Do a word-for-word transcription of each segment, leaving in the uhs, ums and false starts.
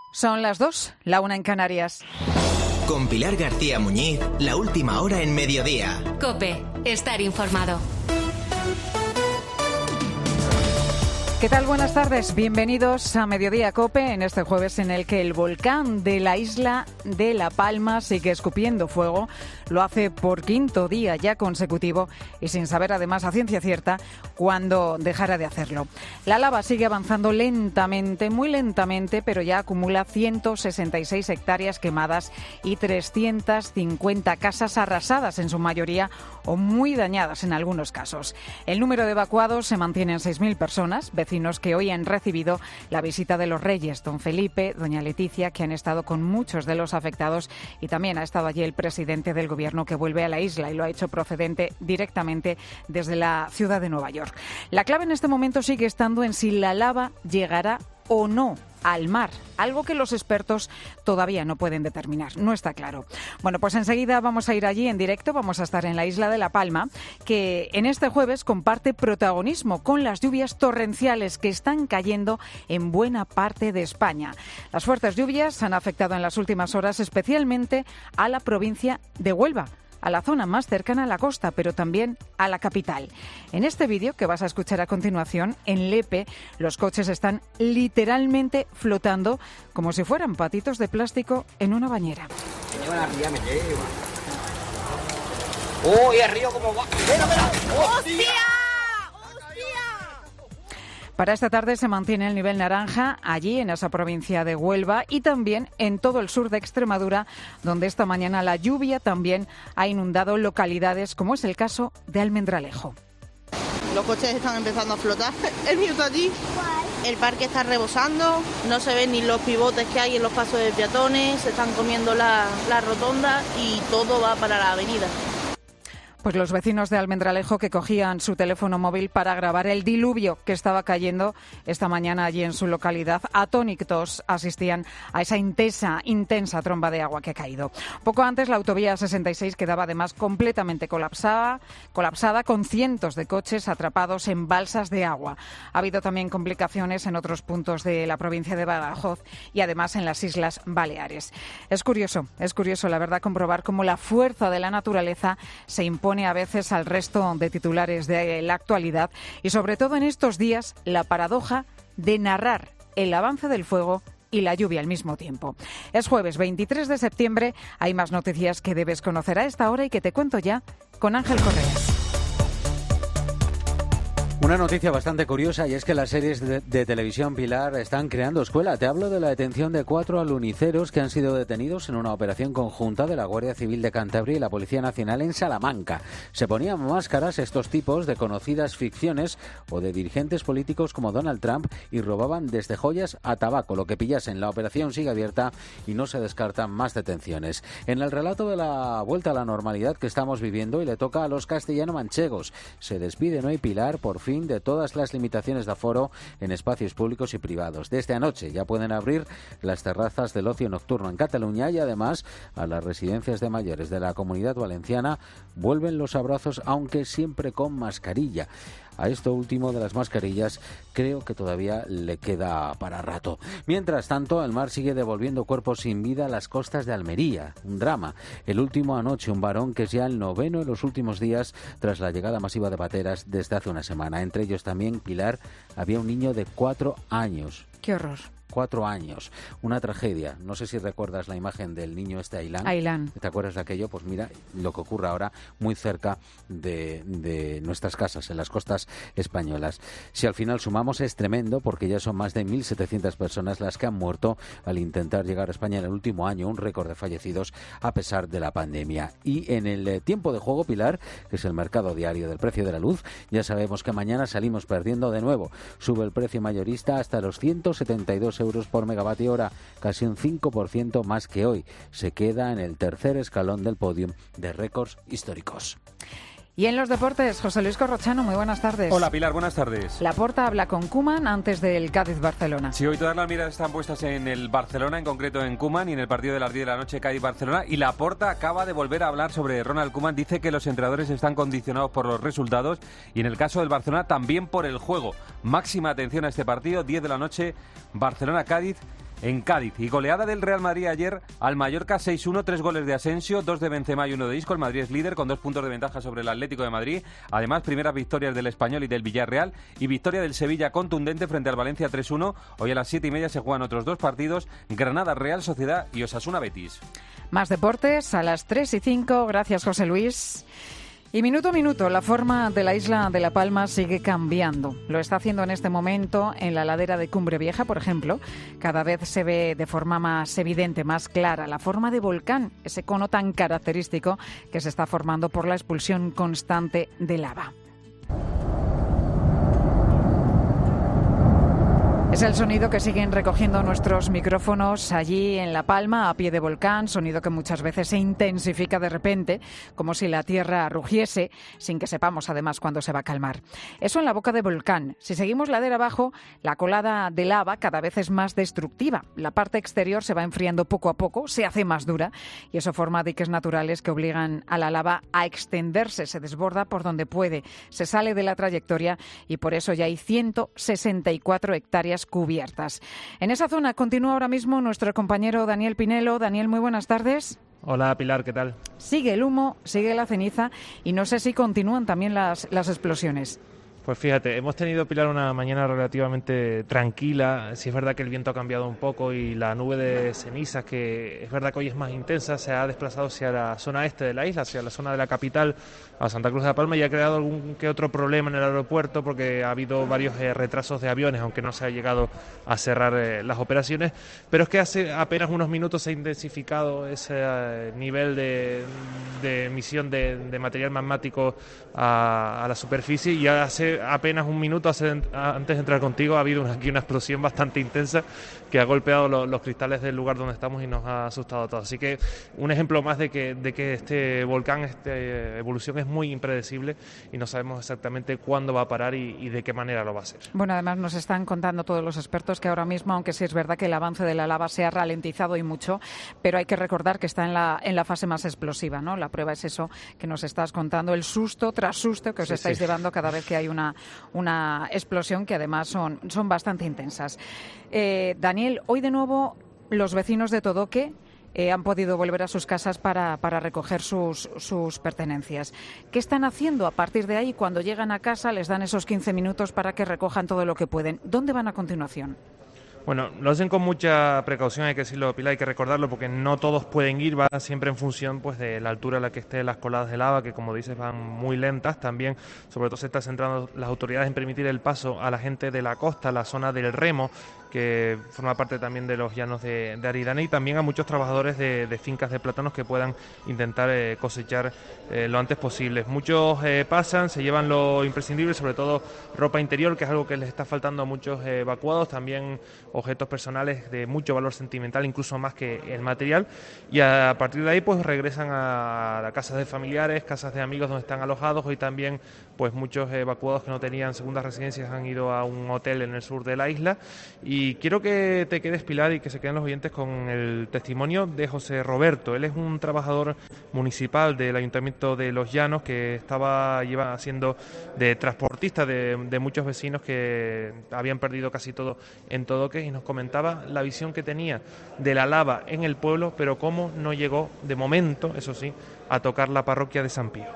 Son las dos, la una en Canarias. Con Pilar García Muñiz, la última hora en Mediodía. COPE, estar informado. ¿Qué tal? Buenas tardes. Bienvenidos a Mediodía COPE en este jueves en el que el volcán de la isla de La Palma sigue escupiendo fuego. Lo hace por quinto día ya consecutivo y sin saber además a ciencia cierta cuándo dejará de hacerlo. La lava sigue avanzando lentamente, muy lentamente, pero ya acumula ciento sesenta y seis hectáreas quemadas y trescientas cincuenta casas arrasadas en su mayoría o muy dañadas en algunos casos. El número de evacuados se mantiene en seis mil personas, vecinos que hoy han recibido la visita de los reyes, don Felipe, doña Leticia, que han estado con muchos de los afectados, y también ha estado allí el presidente del gobierno que vuelve a la isla y lo ha hecho procedente directamente desde la ciudad de Nueva York. La clave en este momento sigue estando en si la lava llegará o no al mar, algo que los expertos todavía no pueden determinar, no está claro. Bueno, pues enseguida vamos a ir allí en directo, vamos a estar en la isla de La Palma, que en este jueves comparte protagonismo con las lluvias torrenciales que están cayendo en buena parte de España. Las fuertes lluvias han afectado en las últimas horas especialmente a la provincia de Huelva, a la zona más cercana a la costa, pero también a la capital. En este vídeo que vas a escuchar a continuación, en Lepe, los coches están literalmente flotando como si fueran patitos de plástico en una bañera. Me lleva la ría, me lleva. ¡Oh, y el río cómo va! ¡Mira, mira! ¡Hostia! Para esta tarde se mantiene el nivel naranja allí en esa provincia de Huelva y también en todo el sur de Extremadura, donde esta mañana la lluvia también ha inundado localidades, como es el caso de Almendralejo. Los coches están empezando a flotar. El minuto allí, el parque está rebosando, no se ven ni los pivotes que hay en los pasos de peatones, se están comiendo la, la rotonda y todo va para la avenida. Pues los vecinos de Almendralejo que cogían su teléfono móvil para grabar el diluvio que estaba cayendo esta mañana allí en su localidad, atónitos asistían a esa intensa, intensa tromba de agua que ha caído. Poco antes la autovía sesenta y seis quedaba además completamente colapsada, colapsada con cientos de coches atrapados en balsas de agua. Ha habido también complicaciones en otros puntos de la provincia de Badajoz y además en las Islas Baleares. Es curioso, es curioso la verdad comprobar cómo la fuerza de la naturaleza se impone a veces al resto de titulares de la actualidad y sobre todo en estos días la paradoja de narrar el avance del fuego y la lluvia al mismo tiempo. Es jueves veintitrés de septiembre, hay más noticias que debes conocer a esta hora y que te cuento ya con Ángel Correas. Una noticia bastante curiosa y es que las series de, de televisión, Pilar, están creando escuela. Te hablo de la detención de cuatro aluniceros que han sido detenidos en una operación conjunta de la Guardia Civil de Cantabria y la Policía Nacional en Salamanca. Se ponían máscaras estos tipos de conocidas ficciones o de dirigentes políticos como Donald Trump y robaban desde joyas a tabaco, lo que pillasen. La operación sigue abierta y no se descartan más detenciones. En el relato de la vuelta a la normalidad que estamos viviendo y le toca a los castellano-manchegos. Se despiden hoy, Pilar, por fin de todas las limitaciones de aforo en espacios públicos y privados. Desde anoche ya pueden abrir las terrazas del ocio nocturno en Cataluña y además a las residencias de mayores de la Comunidad Valenciana vuelven los abrazos, aunque siempre con mascarilla. A esto último de las mascarillas creo que todavía le queda para rato. Mientras tanto, el mar sigue devolviendo cuerpos sin vida a las costas de Almería. Un drama. El último anoche, un varón que es ya el noveno en los últimos días tras la llegada masiva de pateras desde hace una semana. Entre ellos también, Pilar, había un niño de cuatro años. ¡Qué horror! Cuatro años. Una tragedia. No sé si recuerdas la imagen del niño este Ailán. Ailán. ¿Te acuerdas de aquello? Pues mira lo que ocurre ahora muy cerca de, de nuestras casas, en las costas españolas. Si al final sumamos es tremendo porque ya son más de mil setecientas personas las que han muerto al intentar llegar a España en el último año, un récord de fallecidos a pesar de la pandemia. Y en el eh, tiempo de juego, Pilar, que es el mercado diario del precio de la luz, ya sabemos que mañana salimos perdiendo de nuevo. Sube el precio mayorista hasta los ciento setenta y dos euros por megavatio hora, casi un cinco por ciento más que hoy. Se queda en el tercer escalón del podium de récords históricos. Y en los deportes, José Luis Corrochano, muy buenas tardes. Hola Pilar, buenas tardes. Laporta habla con Koeman antes del Cádiz-Barcelona. Sí, hoy todas las miradas están puestas en el Barcelona, en concreto en Koeman, y en el partido de las diez de la noche Cádiz-Barcelona. Y Laporta acaba de volver a hablar sobre Ronald Koeman. Dice que los entrenadores están condicionados por los resultados y en el caso del Barcelona también por el juego. Máxima atención a este partido, diez de la noche, Barcelona-Cádiz. en Cádiz. Y goleada del Real Madrid ayer al Mallorca seis uno, tres goles de Asensio, dos de Benzema y uno de Isco. El Madrid es líder con dos puntos de ventaja sobre el Atlético de Madrid. Además, primeras victorias del Español y del Villarreal y victoria del Sevilla contundente frente al Valencia tres uno. Hoy a las siete y media se juegan otros dos partidos, Granada Real Sociedad y Osasuna Betis. Más deportes a las tres y cinco. Gracias, José Luis. Y minuto a minuto, la forma de la isla de La Palma sigue cambiando. Lo está haciendo en este momento en la ladera de Cumbre Vieja, por ejemplo. Cada vez se ve de forma más evidente, más clara, la forma de volcán, ese cono tan característico que se está formando por la expulsión constante de lava. Es el sonido que siguen recogiendo nuestros micrófonos allí en La Palma, a pie de volcán, sonido que muchas veces se intensifica de repente, como si la tierra rugiese, sin que sepamos además cuándo se va a calmar. Eso en la boca de volcán. Si seguimos ladera abajo, la colada de lava cada vez es más destructiva. La parte exterior se va enfriando poco a poco, se hace más dura, y eso forma diques naturales que obligan a la lava a extenderse, se desborda por donde puede, se sale de la trayectoria, y por eso ya hay ciento sesenta y cuatro hectáreas cubiertas. En esa zona continúa ahora mismo nuestro compañero Daniel Pinelo. Daniel, muy buenas tardes. Hola Pilar, ¿qué tal? Sigue el humo, sigue la ceniza y no sé si continúan también las, las explosiones. Pues fíjate, hemos tenido, Pilar, una mañana relativamente tranquila. Sí es verdad que el viento ha cambiado un poco y la nube de cenizas, que es verdad que hoy es más intensa, se ha desplazado hacia la zona este de la isla, hacia la zona de la capital, a Santa Cruz de la Palma, y ha creado algún que otro problema en el aeropuerto porque ha habido varios eh, retrasos de aviones, aunque no se ha llegado a cerrar eh, las operaciones. Pero es que hace apenas unos minutos se ha intensificado ese eh, nivel de, de emisión de, de material magmático a, a la superficie, y hace apenas un minuto hace, antes de entrar contigo ha habido una, aquí una explosión bastante intensa que ha golpeado lo, los cristales del lugar donde estamos y nos ha asustado a todos. Así que un ejemplo más de que, de que este volcán, esta evolución es muy impredecible y no sabemos exactamente cuándo va a parar y, y de qué manera lo va a hacer. Bueno, además nos están contando todos los expertos que ahora mismo, aunque sí es verdad que el avance de la lava se ha ralentizado y mucho, pero hay que recordar que está en la, en la fase más explosiva, ¿no? La prueba es eso que nos estás contando, el susto tras susto que os sí, estáis sí. llevando cada vez que hay una Una, una explosión que además son, son bastante intensas. Eh, Daniel, hoy de nuevo los vecinos de Todoque eh, han podido volver a sus casas para, para recoger sus, sus pertenencias. ¿Qué están haciendo a partir de ahí? Cuando llegan a casa les dan esos quince minutos para que recojan todo lo que pueden. ¿Dónde van a continuación? Bueno, lo hacen con mucha precaución, hay que decirlo, Pilar, hay que recordarlo, porque no todos pueden ir, va siempre en función pues de la altura a la que estén las coladas de lava, que como dices van muy lentas. También, sobre todo, se están centrando las autoridades en permitir el paso a la gente de la costa, la zona del Remo, que forma parte también de los llanos de, de Aridane, y también a muchos trabajadores de, de fincas de plátanos que puedan intentar eh, cosechar eh, lo antes posible. Muchos eh, pasan, se llevan lo imprescindible, sobre todo ropa interior, que es algo que les está faltando a muchos eh, evacuados, también objetos personales de mucho valor sentimental, incluso más que el material, y a partir de ahí pues regresan a, a casas de familiares, casas de amigos donde están alojados. Hoy también pues muchos evacuados que no tenían segundas residencias han ido a un hotel en el sur de la isla. Y quiero que te quedes, Pilar, y que se queden los oyentes con el testimonio de José Roberto. Él es un trabajador municipal del Ayuntamiento de Los Llanos que estaba lleva haciendo de transportista de, de muchos vecinos que habían perdido casi todo en Todoque, y nos comentaba la visión que tenía de la lava en el pueblo, pero cómo no llegó de momento, eso sí, a tocar la parroquia de San Pío.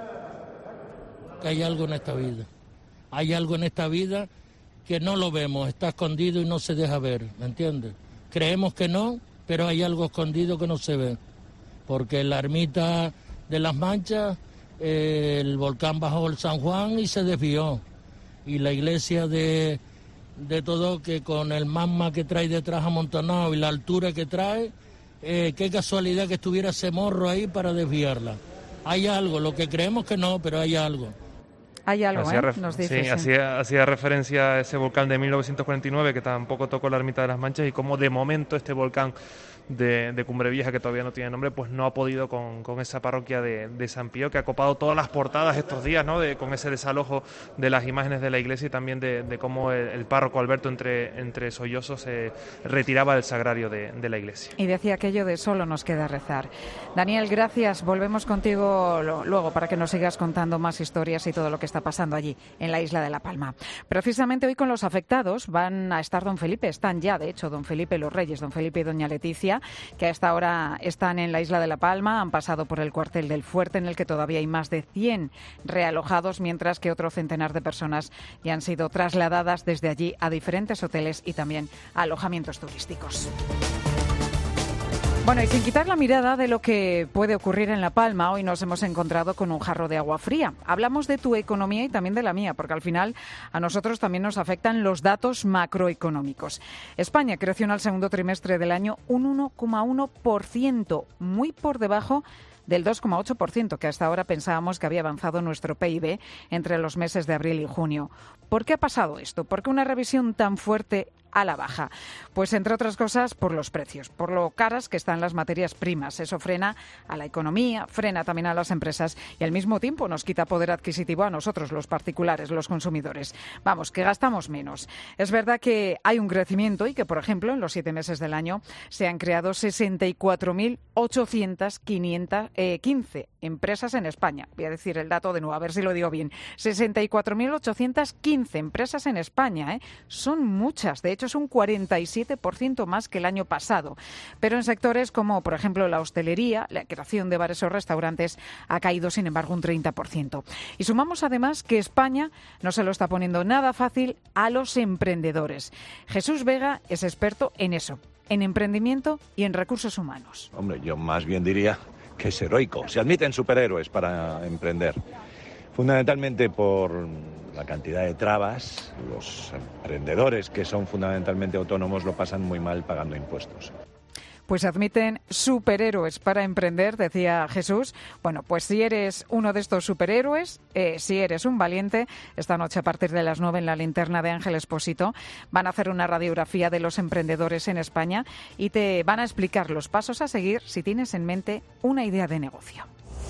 Hay algo en esta vida, hay algo en esta vida que no lo vemos, está escondido y no se deja ver, ¿me entiendes? Creemos que no, pero hay algo escondido que no se ve, porque en la ermita de las Manchas eh, el volcán bajó el San Juan y se desvió, y la iglesia de de Todoque, con el magma que trae detrás amontonado y la altura que trae, eh, qué casualidad que estuviera ese morro ahí para desviarla. Hay algo, lo que creemos que no, pero hay algo. Hay algo, hacía ¿eh? Ref- Nos dice, sí, sí. Hacía, hacía referencia a ese volcán de mil novecientos cuarenta y nueve que tampoco tocó la ermita de las Manchas, y cómo de momento este volcán de, de Cumbre Vieja, que todavía no tiene nombre, pues no ha podido con, con esa parroquia de, de San Pío, que ha copado todas las portadas estos días, ¿no? De, con ese desalojo de las imágenes de la iglesia, y también de, de cómo el, el párroco Alberto entre, entre sollozos se retiraba del sagrario de, de la iglesia. Y decía aquello de solo nos queda rezar. Daniel, gracias. Volvemos contigo lo, luego para que nos sigas contando más historias y todo lo que está está pasando allí, en la isla de La Palma. Precisamente hoy con los afectados van a estar don Felipe, están ya, de hecho, don Felipe los Reyes, don Felipe y doña Leticia, que a esta hora están en la isla de La Palma, han pasado por el cuartel del Fuerte, en el que todavía hay más de cien realojados, mientras que otro centenar de personas ya han sido trasladadas desde allí a diferentes hoteles y también a alojamientos turísticos. Bueno, y sin quitar la mirada de lo que puede ocurrir en La Palma, hoy nos hemos encontrado con un jarro de agua fría. Hablamos de tu economía y también de la mía, porque al final a nosotros también nos afectan los datos macroeconómicos. España creció en el segundo trimestre del año un uno coma uno por ciento, muy por debajo del dos coma ocho por ciento, que hasta ahora pensábamos que había avanzado nuestro P I B entre los meses de abril y junio. ¿Por qué ha pasado esto? ¿Por qué una revisión tan fuerte a la baja? Pues entre otras cosas por los precios, por lo caras que están las materias primas. Eso frena a la economía, frena también a las empresas y al mismo tiempo nos quita poder adquisitivo a nosotros, los particulares, los consumidores. Vamos, que gastamos menos. Es verdad que hay un crecimiento y que, por ejemplo, en los siete meses del año se han creado sesenta y cuatro mil ochocientas quince empresas en España. Voy a decir el dato de nuevo, a ver si lo digo bien. sesenta y cuatro mil ochocientas quince empresas en España, ¿eh? Son muchas, de hecho es un cuarenta y siete por ciento más que el año pasado. Pero en sectores como, por ejemplo, la hostelería, la creación de bares o restaurantes ha caído, sin embargo, un treinta por ciento. Y sumamos además que España no se lo está poniendo nada fácil a los emprendedores. Jesús Vega es experto en eso, en emprendimiento y en recursos humanos. Hombre, yo más bien diría que es heroico. Se admiten superhéroes para emprender. Fundamentalmente por la cantidad de trabas, los emprendedores que son fundamentalmente autónomos lo pasan muy mal pagando impuestos. Pues admiten superhéroes para emprender, decía Jesús. Bueno, pues si eres uno de estos superhéroes, eh, si eres un valiente, esta noche a partir de las nueve en la linterna de Ángel Expósito van a hacer una radiografía de los emprendedores en España y te van a explicar los pasos a seguir si tienes en mente una idea de negocio.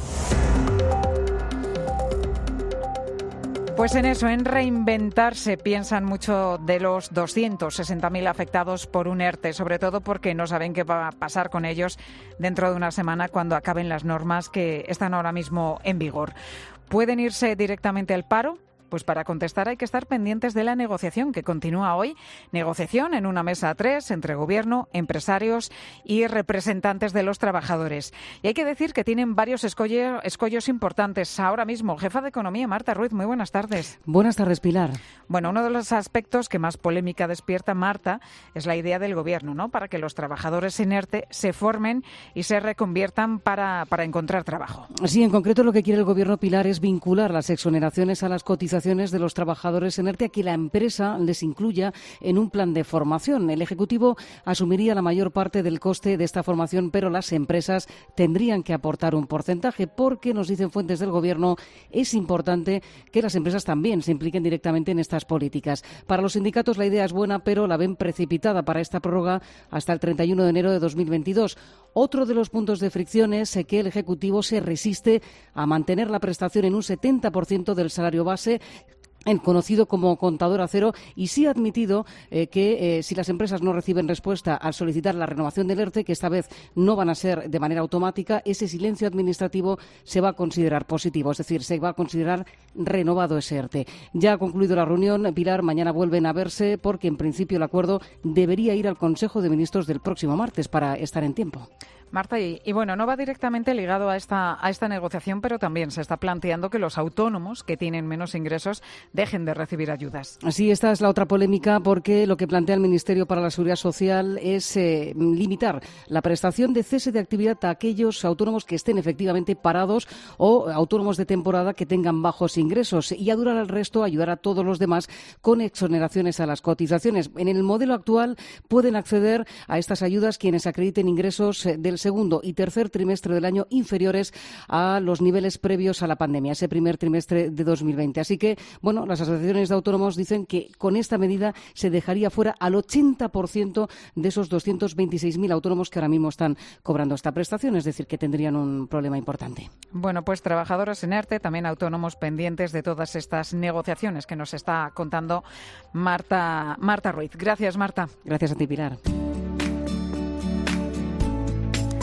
Pues en eso, en reinventarse, piensan mucho de los doscientos sesenta mil afectados por un ERTE, sobre todo porque no saben qué va a pasar con ellos dentro de una semana cuando acaben las normas que están ahora mismo en vigor. ¿Pueden irse directamente al paro? Pues para contestar hay que estar pendientes de la negociación que continúa hoy. Negociación en una mesa a tres entre gobierno, empresarios y representantes de los trabajadores. Y hay que decir que tienen varios escollos, escollos importantes. Ahora mismo, jefa de Economía, Marta Ruiz, muy buenas tardes. Buenas tardes, Pilar. Bueno, uno de los aspectos que más polémica despierta, Marta, es la idea del gobierno, ¿no? Para que los trabajadores en ERTE se formen y se reconviertan para, para encontrar trabajo. Sí, en concreto lo que quiere el gobierno, Pilar, es vincular las exoneraciones a las cotizaciones de los trabajadores en ERTE a que la empresa les incluya en un plan de formación. El Ejecutivo asumiría la mayor parte del coste de esta formación, pero las empresas tendrían que aportar un porcentaje porque, nos dicen fuentes del Gobierno, es importante que las empresas también se impliquen directamente en estas políticas. Para los sindicatos la idea es buena, pero la ven precipitada para esta prórroga hasta el treinta y uno de enero de dos mil veintidós. Otro de los puntos de fricción es que el Ejecutivo se resiste a mantener la prestación en un setenta por ciento del salario base, el conocido como contador a cero, y sí ha admitido eh, que eh, si las empresas no reciben respuesta al solicitar la renovación del ERTE, que esta vez no van a ser de manera automática, ese silencio administrativo se va a considerar positivo, es decir, se va a considerar renovado ese ERTE. Ya ha concluido la reunión, Pilar, mañana vuelven a verse porque en principio el acuerdo debería ir al Consejo de Ministros del próximo martes para estar en tiempo. Marta, y, y bueno, no va directamente ligado a esta, a esta negociación, pero también se está planteando que los autónomos que tienen menos ingresos dejen de recibir ayudas. Sí, esta es la otra polémica porque lo que plantea el Ministerio para la Seguridad Social es eh, limitar la prestación de cese de actividad a aquellos autónomos que estén efectivamente parados o autónomos de temporada que tengan bajos ingresos y a durar al resto, ayudar a todos los demás con exoneraciones a las cotizaciones. En el modelo actual pueden acceder a estas ayudas quienes acrediten ingresos del segundo y tercer trimestre del año inferiores a los niveles previos a la pandemia, ese primer trimestre de dos mil veinte. Así que, bueno, las asociaciones de autónomos dicen que con esta medida se dejaría fuera al ochenta por ciento de esos doscientos veintiséis mil autónomos que ahora mismo están cobrando esta prestación, es decir, que tendrían un problema importante. Bueno, pues trabajadores en ERTE, también autónomos pendientes de todas estas negociaciones que nos está contando Marta, Marta Ruiz. Gracias, Marta. Gracias a ti, Pilar.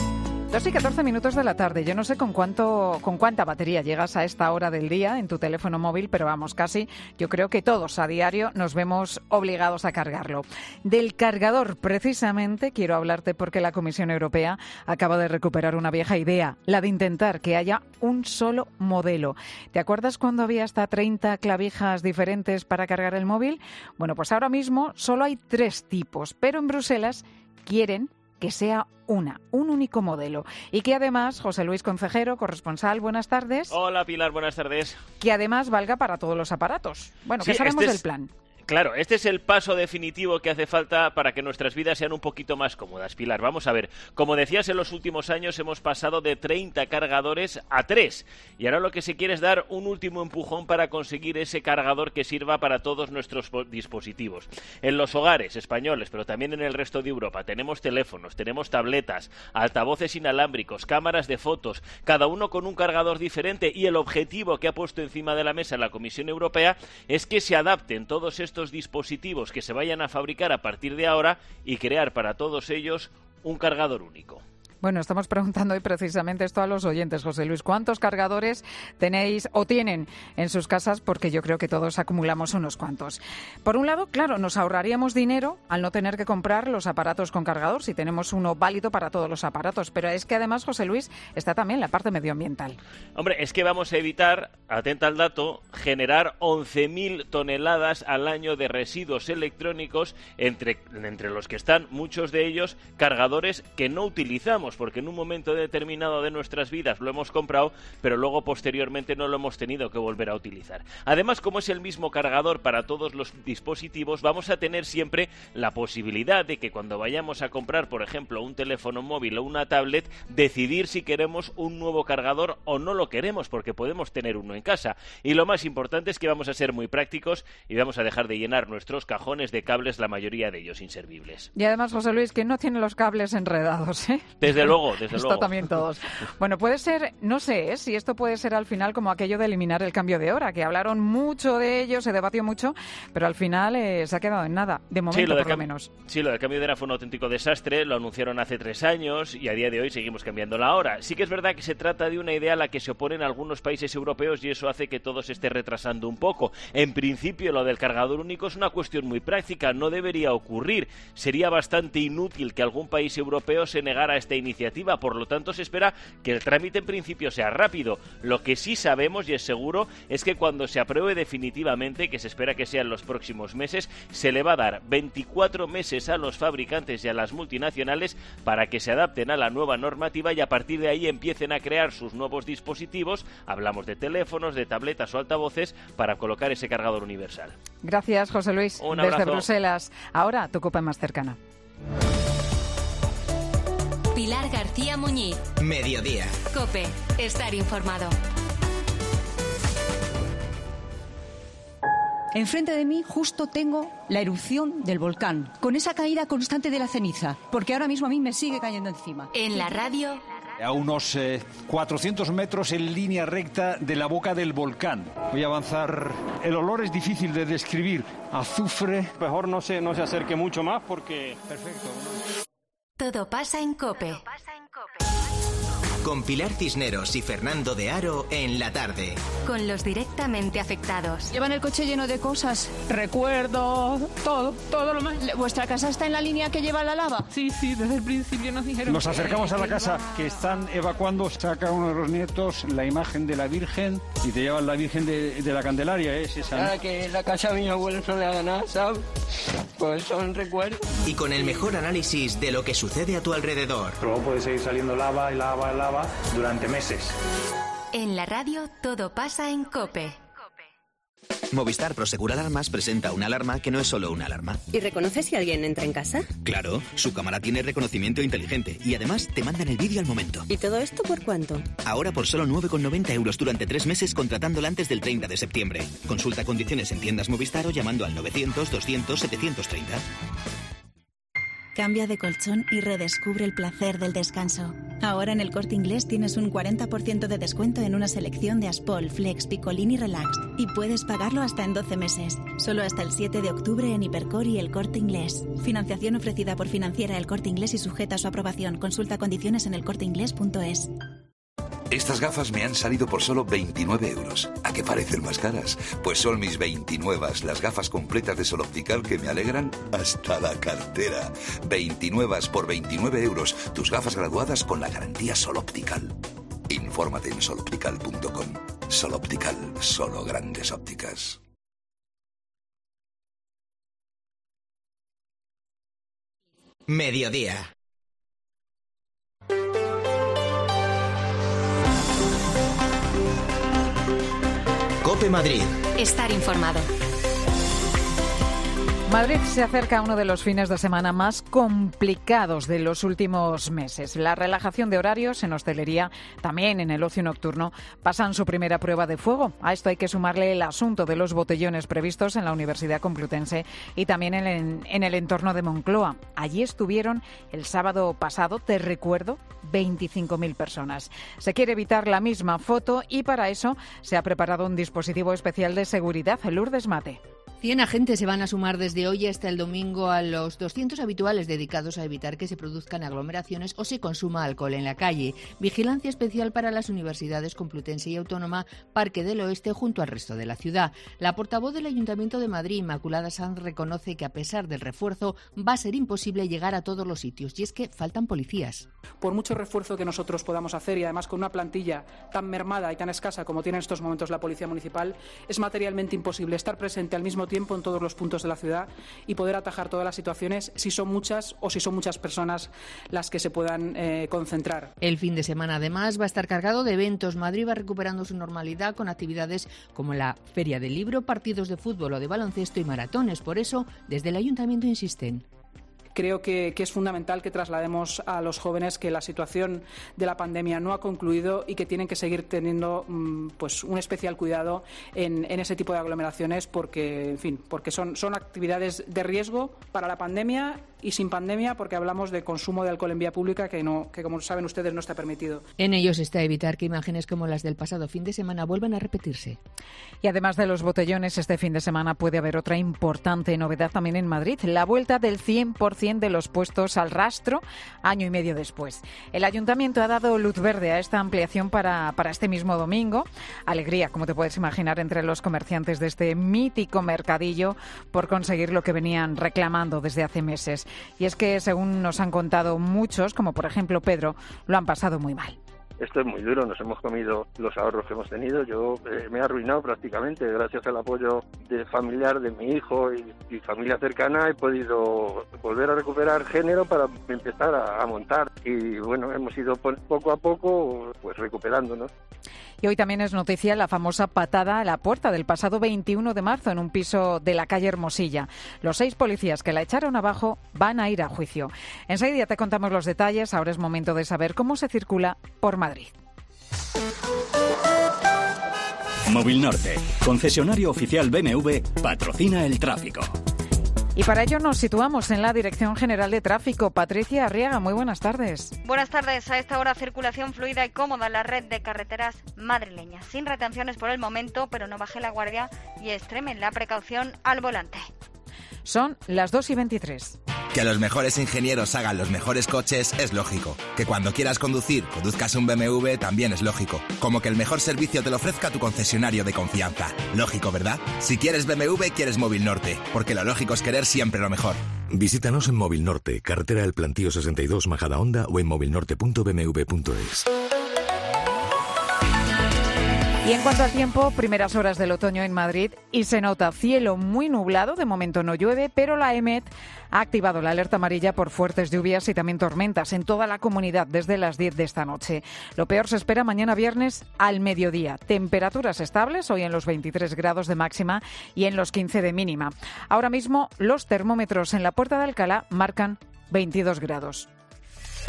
Dos y catorce minutos de la tarde. Yo no sé con cuánto, con cuánta batería llegas a esta hora del día en tu teléfono móvil, pero vamos, casi. Yo creo que todos a diario nos vemos obligados a cargarlo. Del cargador, precisamente, quiero hablarte porque la Comisión Europea acaba de recuperar una vieja idea, la de intentar que haya un solo modelo. ¿Te acuerdas cuando había hasta treinta clavijas diferentes para cargar el móvil? Bueno, pues ahora mismo solo hay tres tipos, pero en Bruselas quieren que sea una, un único modelo. Y que además, José Luis Concejero, corresponsal, buenas tardes. Hola Pilar, buenas tardes. Que además valga para todos los aparatos. Bueno, ¿qué sí, sabemos este es... del plan? Claro, este es el paso definitivo que hace falta para que nuestras vidas sean un poquito más cómodas. Pilar, vamos a ver. Como decías, en los últimos años hemos pasado de treinta cargadores a tres. Y ahora lo que se quiere es dar un último empujón para conseguir ese cargador que sirva para todos nuestros dispositivos. En los hogares españoles, pero también en el resto de Europa, tenemos teléfonos, tenemos tabletas, altavoces inalámbricos, cámaras de fotos, cada uno con un cargador diferente. Y el objetivo que ha puesto encima de la mesa la Comisión Europea es que se adapten todos estos estos dispositivos que se vayan a fabricar a partir de ahora y crear para todos ellos un cargador único. Bueno, estamos preguntando hoy precisamente esto a los oyentes, José Luis. ¿Cuántos cargadores tenéis o tienen en sus casas? Porque yo creo que todos acumulamos unos cuantos. Por un lado, claro, nos ahorraríamos dinero al no tener que comprar los aparatos con cargador, si tenemos uno válido para todos los aparatos. Pero es que además, José Luis, está también la parte medioambiental. Hombre, es que vamos a evitar, atenta al dato, generar once mil toneladas al año de residuos electrónicos, entre, entre los que están muchos de ellos cargadores que no utilizamos, porque en un momento determinado de nuestras vidas lo hemos comprado, pero luego posteriormente no lo hemos tenido que volver a utilizar. Además, como es el mismo cargador para todos los dispositivos, vamos a tener siempre la posibilidad de que cuando vayamos a comprar, por ejemplo, un teléfono móvil o una tablet, decidir si queremos un nuevo cargador o no lo queremos, porque podemos tener uno en casa. Y lo más importante es que vamos a ser muy prácticos y vamos a dejar de llenar nuestros cajones de cables, la mayoría de ellos inservibles. Y además, José Luis, que no tiene los cables enredados, ¿eh? Desde luego, desde esto luego. También todos. Bueno, puede ser, no sé, ¿eh? si esto puede ser al final como aquello de eliminar el cambio de hora, que hablaron mucho de ello, se debatió mucho, pero al final eh, se ha quedado en nada, de momento sí, lo por lo menos. Sí, lo del cambio de hora fue un auténtico desastre, lo anunciaron hace tres años y a día de hoy seguimos cambiando la hora. Sí que es verdad que se trata de una idea a la que se oponen algunos países europeos y eso hace que todo se esté retrasando un poco. En principio, lo del cargador único es una cuestión muy práctica, no debería ocurrir. Sería bastante inútil que algún país europeo se negara a esta iniciativa, por lo tanto se espera que el trámite en principio sea rápido. Lo que sí sabemos y es seguro es que cuando se apruebe definitivamente, que se espera que sea en los próximos meses, se le va a dar veinticuatro meses a los fabricantes y a las multinacionales para que se adapten a la nueva normativa y a partir de ahí empiecen a crear sus nuevos dispositivos, hablamos de teléfonos, de tabletas o altavoces, para colocar ese cargador universal. Gracias, José Luis, Un desde abrazo. Bruselas. Ahora tu copa más cercana. Pilar García Muñiz. Mediodía. COPE. Estar informado. Enfrente de mí justo tengo la erupción del volcán, con esa caída constante de la ceniza, porque ahora mismo a mí me sigue cayendo encima. En la radio... A unos eh, cuatrocientos metros en línea recta de la boca del volcán. Voy a avanzar. El olor es difícil de describir. Azufre. Mejor no se, no se acerque mucho más porque... Perfecto. Todo pasa en COPE. Con Pilar Cisneros y Fernando de Aro en la tarde. Con los directamente afectados. Llevan el coche lleno de cosas, recuerdos, todo, todo lo más. ¿Vuestra casa está en la línea que lleva la lava? Sí, sí, desde el principio nos dijeron. Nos acercamos a la casa que están evacuando, saca uno de los nietos la imagen de la Virgen y te llevan la Virgen de, de la Candelaria, ¿eh? Es esa, ¿no? Ahora que la casa de mi abuelo no le haga nada, ¿sabes? Pues son recuerdos. Y con el mejor análisis de lo que sucede a tu alrededor. Luego puede seguir saliendo lava y lava y lava durante meses. En la radio todo pasa en COPE. Movistar Prosegur Alarmas presenta una alarma que no es solo una alarma. ¿Y reconoce si alguien entra en casa? Claro, su cámara tiene reconocimiento inteligente y además te mandan el vídeo al momento. ¿Y todo esto por cuánto? Ahora por solo nueve con noventa euros durante tres meses contratándola antes del treinta de septiembre. Consulta condiciones en tiendas Movistar o llamando al novecientos, doscientos, setecientos treinta. Cambia de colchón y redescubre el placer del descanso. Ahora en el Corte Inglés tienes un cuarenta por ciento de descuento en una selección de Aspol, Flex, Picolín y Relax. Y puedes pagarlo hasta en doce meses. Solo hasta el siete de octubre en Hipercor y el Corte Inglés. Financiación ofrecida por Financiera El Corte Inglés y sujeta a su aprobación. Consulta condiciones en el corte inglés punto es. Estas gafas me han salido por solo veintinueve euros. ¿A qué parecen más caras? Pues son mis veintinuevas, las gafas completas de Sol Optical que me alegran hasta la cartera. veintinuevas por veintinueve euros. Tus gafas graduadas con la garantía Sol Optical. Infórmate en sol optical punto com. Sol Optical, solo grandes ópticas. Mediodía. COPE Madrid. Estar informado. Madrid se acerca a uno de los fines de semana más complicados de los últimos meses. La relajación de horarios en hostelería, también en el ocio nocturno, pasan su primera prueba de fuego. A esto hay que sumarle el asunto de los botellones previstos en la Universidad Complutense y también en el, en el entorno de Moncloa. Allí estuvieron el sábado pasado, te recuerdo, veinticinco mil personas. Se quiere evitar la misma foto y para eso se ha preparado un dispositivo especial de seguridad. Lourdes Mate. cien agentes se van a sumar desde hoy hasta el domingo a los doscientos habituales dedicados a evitar que se produzcan aglomeraciones o se consuma alcohol en la calle. Vigilancia especial para las universidades Complutense y Autónoma, Parque del Oeste junto al resto de la ciudad. La portavoz del Ayuntamiento de Madrid, Inmaculada Sanz, reconoce que a pesar del refuerzo va a ser imposible llegar a todos los sitios y es que faltan policías. Por mucho refuerzo que nosotros podamos hacer y además con una plantilla tan mermada y tan escasa como tiene en estos momentos la Policía Municipal, es materialmente imposible estar presente al mismo tiempo tiempo en todos los puntos de la ciudad y poder atajar todas las situaciones si son muchas o si son muchas personas las que se puedan eh, concentrar. El fin de semana además va a estar cargado de eventos. Madrid va recuperando su normalidad con actividades como la Feria del Libro, partidos de fútbol o de baloncesto y maratones. Por eso, desde el Ayuntamiento insisten. Creo que, que es fundamental que traslademos a los jóvenes que la situación de la pandemia no ha concluido y que tienen que seguir teniendo pues un especial cuidado en, en ese tipo de aglomeraciones porque, en fin, porque son, son actividades de riesgo para la pandemia y sin pandemia porque hablamos de consumo de alcohol en vía pública que, no, que como saben ustedes, no está permitido. En ellos está evitar que imágenes como las del pasado fin de semana vuelvan a repetirse. Y además de los botellones, este fin de semana puede haber otra importante novedad también en Madrid, la vuelta del cien por ciento de los puestos al rastro año y medio después. El Ayuntamiento ha dado luz verde a esta ampliación para, para este mismo domingo. Alegría, como te puedes imaginar, entre los comerciantes de este mítico mercadillo por conseguir lo que venían reclamando desde hace meses. Y es que, según nos han contado muchos, como por ejemplo Pedro, lo han pasado muy mal. Esto es muy duro, nos hemos comido los ahorros que hemos tenido. Yo eh, me he arruinado prácticamente. Gracias al apoyo de familiar de mi hijo y, y familia cercana he podido volver a recuperar género para empezar a, a montar. Y bueno, hemos ido poco a poco pues recuperándonos. Y hoy también es noticia la famosa patada a la puerta del pasado veintiuno de marzo en un piso de la calle Hermosilla. Los seis policías que la echaron abajo van a ir a juicio. Enseguida te contamos los detalles. Ahora es momento de saber cómo se circula por Madrid. Móvil Norte, concesionario oficial B M W, patrocina el tráfico. Y para ello nos situamos en la Dirección General de Tráfico. Patricia Arriaga, muy buenas tardes. Buenas tardes. A esta hora circulación fluida y cómoda en la red de carreteras madrileñas. Sin retenciones por el momento, pero no baje la guardia y extremen la precaución al volante. Son las dos y veintitrés. Que los mejores ingenieros hagan los mejores coches es lógico. Que cuando quieras conducir, conduzcas un B M W también es lógico. Como que el mejor servicio te lo ofrezca tu concesionario de confianza. Lógico, ¿verdad? Si quieres B M W, quieres Móvil Norte. Porque lo lógico es querer siempre lo mejor. Visítanos en Móvil Norte, carretera del Plantío sesenta y dos, Majadahonda o en movilnorte punto b m w punto es. Y en cuanto al tiempo, primeras horas del otoño en Madrid y se nota cielo muy nublado, de momento no llueve, pero la E M E T ha activado la alerta amarilla por fuertes lluvias y también tormentas en toda la comunidad desde las diez de esta noche. Lo peor se espera mañana viernes al mediodía. Temperaturas estables, hoy en los veintitrés grados de máxima y en los quince de mínima. Ahora mismo los termómetros en la Puerta de Alcalá marcan veintidós grados.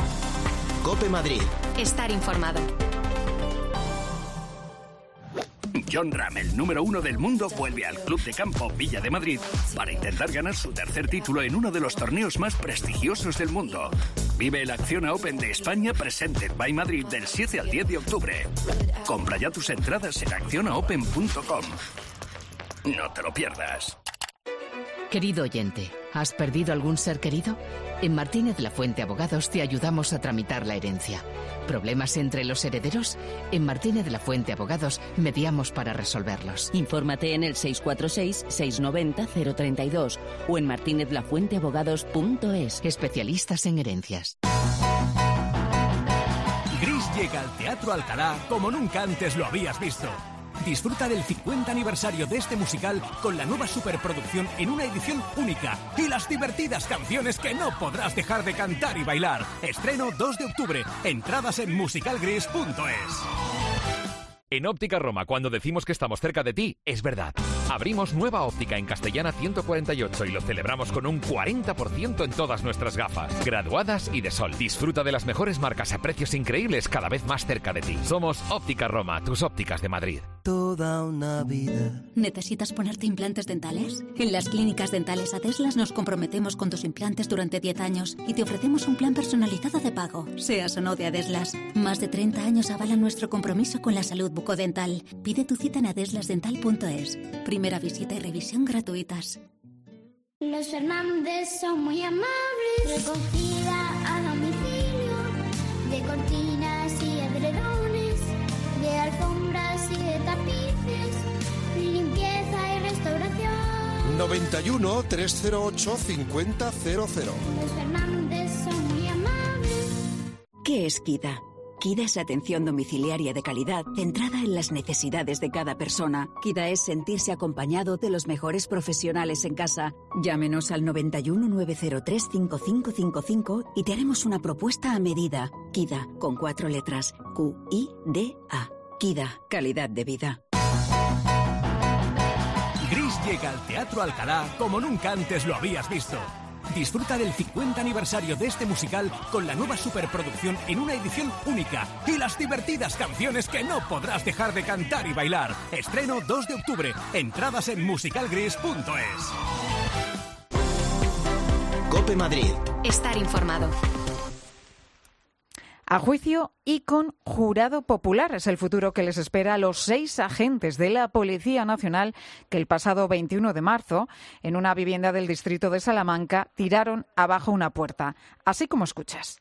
COPE Madrid. Estar informado. Jon Rahm, el número uno del mundo, vuelve al Club de Campo Villa de Madrid para intentar ganar su tercer título en uno de los torneos más prestigiosos del mundo. Vive el Acciona Open de España Presented by Madrid del siete al diez de octubre. Compra ya tus entradas en acciona open punto com. No te lo pierdas. Querido oyente, ¿has perdido algún ser querido? En Martínez La Fuente Abogados te ayudamos a tramitar la herencia. ¿Problemas entre los herederos? En Martínez La Fuente Abogados mediamos para resolverlos. Infórmate en el seis cuatro seis, seis nueve cero, cero tres dos o en martinez la fuente abogados punto es. Especialistas en herencias. Gris llega al Teatro Alcalá como nunca antes lo habías visto. Disfruta del cincuenta aniversario de este musical con la nueva superproducción en una edición única y las divertidas canciones que no podrás dejar de cantar y bailar. Estreno dos de octubre. Entradas en musicalgris punto es. En Óptica Roma, cuando decimos que estamos cerca de ti, es verdad. Abrimos nueva óptica en Castellana ciento cuarenta y ocho y lo celebramos con un cuarenta por ciento en todas nuestras gafas, graduadas y de sol. Disfruta de las mejores marcas a precios increíbles cada vez más cerca de ti. Somos Óptica Roma, tus ópticas de Madrid. Toda una vida. ¿Necesitas ponerte implantes dentales? En las clínicas dentales Adeslas nos comprometemos con tus implantes durante diez años y te ofrecemos un plan personalizado de pago, seas o no de Adeslas. Más de treinta años avalan nuestro compromiso con la salud bucodental. Pide tu cita en adeslas dental punto es. Primera visita y revisión gratuitas. Los Fernández son muy amables. Recogida a domicilio de cortinas y edredones, de alfombras y de tapices, limpieza y restauración. noventa y uno, trescientos ocho, cincuenta cero cero. Los Fernández son muy amables. ¿Qué es Kida? Kida es atención domiciliaria de calidad centrada en las necesidades de cada persona. Kida es sentirse acompañado de los mejores profesionales en casa. Llámenos al noventa y uno, nueve cero tres, cinco cinco cinco cinco y te haremos una propuesta a medida. Kida, con cuatro letras. Q I D A. Kida, calidad de vida. Gris llega al Teatro Alcalá como nunca antes lo habías visto. Disfruta del cincuenta aniversario de este musical con la nueva superproducción en una edición única y las divertidas canciones que no podrás dejar de cantar y bailar. Estreno dos de octubre. Entradas en musicalgris punto es. COPE Madrid. Estar informado. A juicio y con jurado popular es el futuro que les espera a los seis agentes de la Policía Nacional que el pasado veintiuno de marzo, en una vivienda del distrito de Salamanca, tiraron abajo una puerta. Así como escuchas.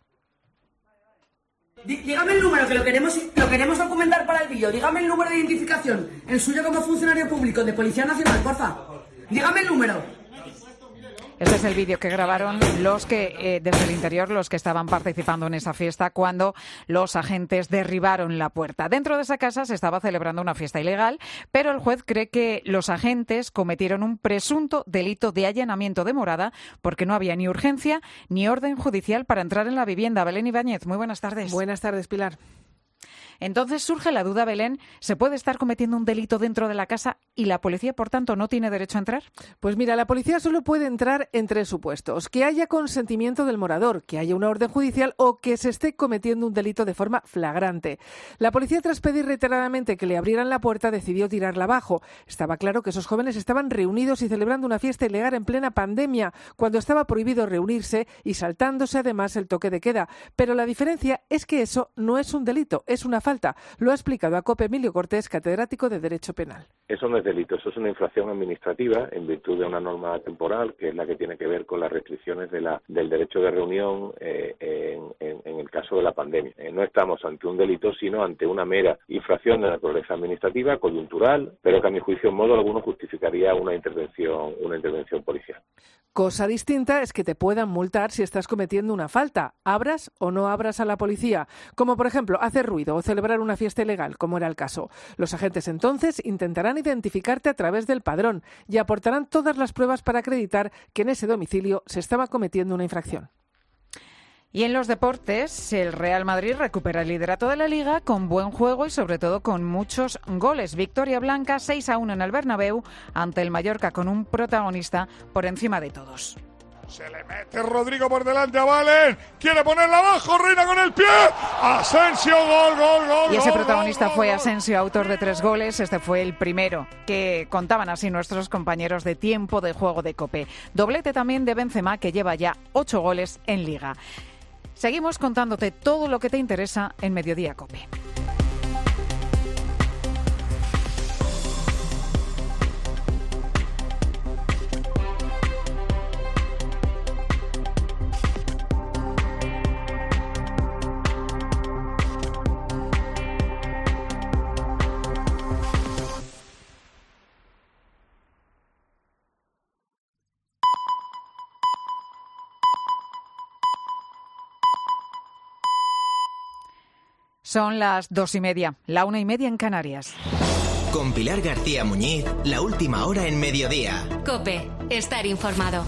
Dígame el número, que lo queremos, lo queremos documentar para el vídeo. Dígame el número de identificación, el suyo como funcionario público de Policía Nacional, porfa. Dígame el número. Este es el vídeo que grabaron los que, eh, desde el interior, los que estaban participando en esa fiesta cuando los agentes derribaron la puerta. Dentro de esa casa se estaba celebrando una fiesta ilegal, pero el juez cree que los agentes cometieron un presunto delito de allanamiento de morada porque no había ni urgencia ni orden judicial para entrar en la vivienda. Belén Ibáñez, muy buenas tardes. Buenas tardes, Pilar. Entonces surge la duda, Belén, ¿se puede estar cometiendo un delito dentro de la casa y la policía, por tanto, no tiene derecho a entrar? Pues mira, la policía solo puede entrar en tres supuestos: que haya consentimiento del morador, que haya una orden judicial o que se esté cometiendo un delito de forma flagrante. La policía, tras pedir reiteradamente que le abrieran la puerta, decidió tirarla abajo. Estaba claro que esos jóvenes estaban reunidos y celebrando una fiesta ilegal en plena pandemia, cuando estaba prohibido reunirse y saltándose además el toque de queda. Pero la diferencia es que eso no es un delito, es una falta. Lo ha explicado a COPE Emilio Cortés, catedrático de Derecho Penal. Eso no es delito, eso es una infracción administrativa en virtud de una norma temporal que es la que tiene que ver con las restricciones de la, del derecho de reunión eh, en, en, en el caso de la pandemia. Eh, no estamos ante un delito, sino ante una mera infracción de naturaleza administrativa, coyuntural, pero que a mi juicio en modo alguno justificaría una intervención, una intervención policial. Cosa distinta es que te puedan multar si estás cometiendo una falta, abras o no abras a la policía, como por ejemplo hacer ruido o celebrar una fiesta ilegal, como era el caso. Los agentes entonces intentarán identificarte a través del padrón y aportarán todas las pruebas para acreditar que en ese domicilio se estaba cometiendo una infracción. Y en los deportes, el Real Madrid recupera el liderato de la Liga con buen juego y sobre todo con muchos goles. Victoria blanca seis a uno en el Bernabéu ante el Mallorca con un protagonista por encima de todos. Se le mete Rodrigo por delante a Valen. Quiere ponerla abajo. Reina con el pie. Asensio, gol, gol, gol. Y ese gol, protagonista gol, fue gol. Asensio, autor de tres goles. Este fue el primero que contaban así nuestros compañeros de tiempo de juego de COPE. Doblete también de Benzema, que lleva ya ocho goles en Liga. Seguimos contándote todo lo que te interesa en Mediodía COPE. Son las dos y media, la una y media en Canarias. Con Pilar García Muñiz, la última hora en Mediodía. COPE, estar informado.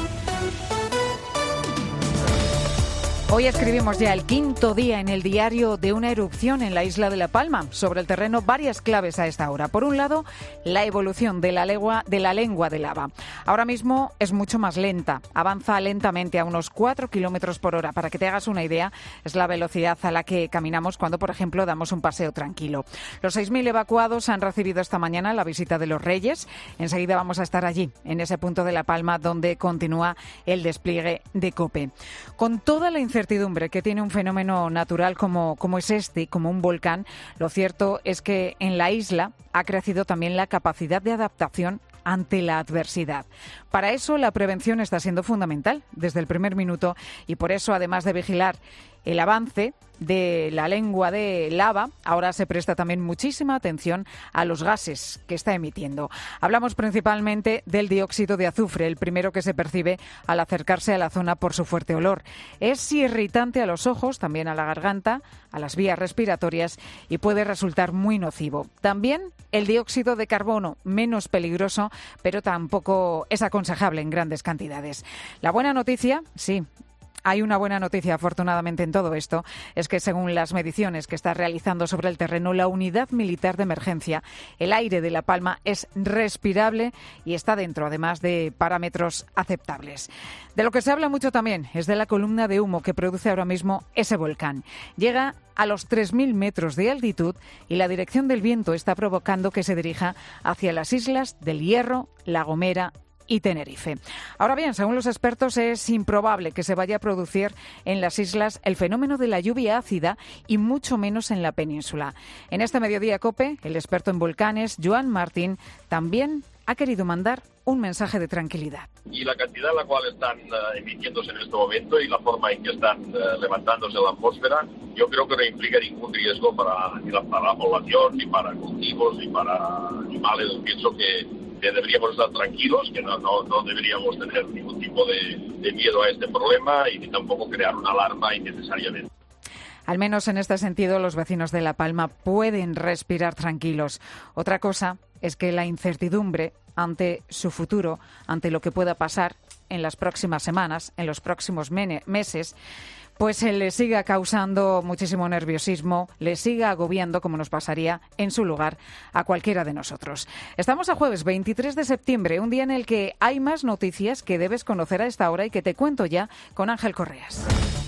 Hoy escribimos ya el quinto día en el diario de una erupción en la isla de La Palma. Sobre el terreno, varias claves a esta hora. Por un lado, la evolución de la lengua de la lengua de lava. Ahora mismo es mucho más lenta. Avanza lentamente a unos cuatro kilómetros por hora. Para que te hagas una idea, es la velocidad a la que caminamos cuando, por ejemplo, damos un paseo tranquilo. Los seis mil evacuados han recibido esta mañana la visita de los Reyes. Enseguida vamos a estar allí, en ese punto de La Palma, donde continúa el despliegue de COPE. Con toda la incertidumbre que tiene un fenómeno natural como, como es este, como un volcán, lo cierto es que en la isla ha crecido también la capacidad de adaptación ante la adversidad. Para eso la prevención está siendo fundamental desde el primer minuto y por eso, además de vigilar el avance de la lengua de lava, ahora se presta también muchísima atención a los gases que está emitiendo. Hablamos principalmente del dióxido de azufre, el primero que se percibe al acercarse a la zona por su fuerte olor. Es irritante a los ojos, también a la garganta, a las vías respiratorias y puede resultar muy nocivo. También el dióxido de carbono, menos peligroso, pero tampoco es aconsejable en grandes cantidades. La buena noticia, sí, hay una buena noticia, afortunadamente, en todo esto, es que según las mediciones que está realizando sobre el terreno la Unidad Militar de Emergencia, el aire de La Palma es respirable y está dentro, además, de parámetros aceptables. De lo que se habla mucho también es de la columna de humo que produce ahora mismo ese volcán. Llega a los tres mil metros de altitud y la dirección del viento está provocando que se dirija hacia las islas del Hierro, La Gomera y Tenerife. Ahora bien, según los expertos, es improbable que se vaya a producir en las islas el fenómeno de la lluvia ácida y mucho menos en la península. En este Mediodía COPE, el experto en volcanes, Joan Martín, también ha querido mandar un mensaje de tranquilidad. Y la cantidad en la cual están uh, emitiéndose en este momento y la forma en que están uh, levantándose en la atmósfera, yo creo que no implica ningún riesgo para, ni la, para la población, ni para cultivos, ni para animales. Pienso que, que deberíamos estar tranquilos, que no, no, no deberíamos tener ningún tipo de, de miedo a este problema y ni tampoco crear una alarma innecesariamente. Al menos en este sentido, los vecinos de La Palma pueden respirar tranquilos. Otra cosa es que la incertidumbre ante su futuro, ante lo que pueda pasar en las próximas semanas, en los próximos meses, pues se le siga causando muchísimo nerviosismo, le siga agobiando, como nos pasaría en su lugar a cualquiera de nosotros. Estamos a jueves veintitrés de septiembre, un día en el que hay más noticias que debes conocer a esta hora y que te cuento ya con Ángel Correas.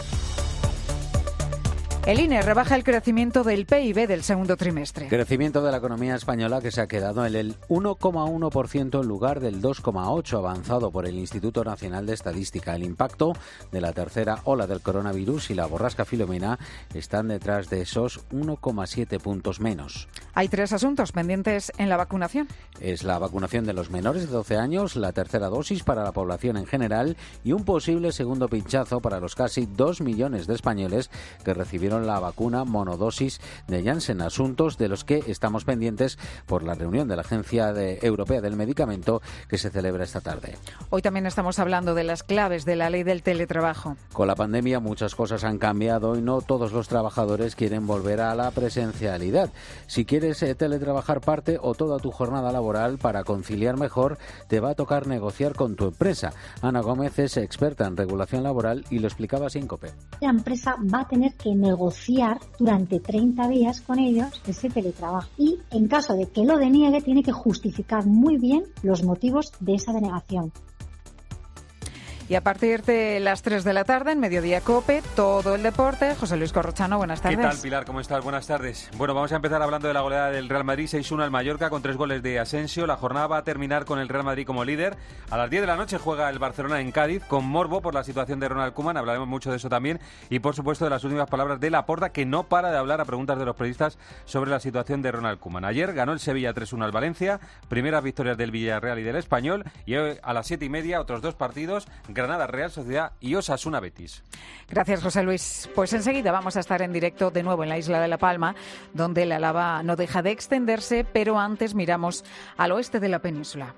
El I N E rebaja el crecimiento del P I B del segundo trimestre. Crecimiento de la economía española que se ha quedado en el uno coma uno por ciento en lugar del dos coma ocho por ciento avanzado por el Instituto Nacional de Estadística. El impacto de la tercera ola del coronavirus y la borrasca Filomena están detrás de esos uno coma siete puntos menos. Hay tres asuntos pendientes en la vacunación. Es la vacunación de los menores de doce años, la tercera dosis para la población en general y un posible segundo pinchazo para los casi dos millones de españoles que recibieron la vacuna monodosis de Janssen, asuntos de los que estamos pendientes por la reunión de la Agencia de Europea del Medicamento que se celebra esta tarde. Hoy también estamos hablando de las claves de la ley del teletrabajo. Con la pandemia muchas cosas han cambiado y no todos los trabajadores quieren volver a la presencialidad. Si quieres eh, teletrabajar parte o toda tu jornada laboral para conciliar mejor, te va a tocar negociar con tu empresa. Ana Gómez es experta en regulación laboral y lo explicaba así en COPE. La empresa va a tener que negociar durante treinta días con ellos ese teletrabajo y en caso de que lo deniegue tiene que justificar muy bien los motivos de esa denegación. Y a partir de las tres de la tarde, en Mediodía COPE, todo el deporte. José Luis Corrochano, buenas tardes. ¿Qué tal, Pilar? ¿Cómo estás? Buenas tardes. Bueno, vamos a empezar hablando de la goleada del Real Madrid, seis uno al Mallorca, con tres goles de Asensio. La jornada va a terminar con el Real Madrid como líder. A las diez de la noche juega el Barcelona en Cádiz, con morbo por la situación de Ronald Koeman. Hablaremos mucho de eso también. Y, por supuesto, de las últimas palabras de Laporta, que no para de hablar a preguntas de los periodistas sobre la situación de Ronald Koeman. Ayer ganó el Sevilla tres uno al Valencia, primeras victorias del Villarreal y del Español. Y hoy, a las siete y media, otros dos partidos, Granada Real Sociedad y Osasuna Betis. Gracias, José Luis. Pues enseguida vamos a estar en directo de nuevo en la isla de La Palma, donde la lava no deja de extenderse, pero antes miramos al oeste de la península.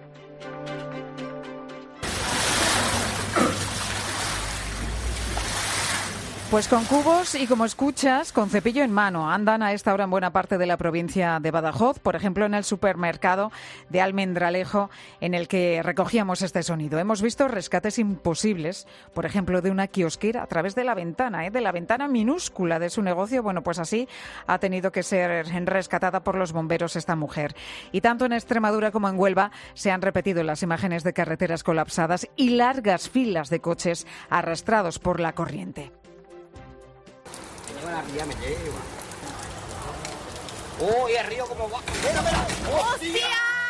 Pues con cubos y, como escuchas, con cepillo en mano. Andan a esta hora en buena parte de la provincia de Badajoz, por ejemplo en el supermercado de Almendralejo, en el que recogíamos este sonido. Hemos visto rescates imposibles, por ejemplo de una kiosquera a través de la ventana, ¿eh? de la ventana minúscula de su negocio. Bueno, pues así ha tenido que ser rescatada por los bomberos esta mujer. Y tanto en Extremadura como en Huelva se han repetido las imágenes de carreteras colapsadas y largas filas de coches arrastrados por la corriente. Ya me lleva. ¡Oh, y el río como va! ¡Mira, mira! ¡Hostia!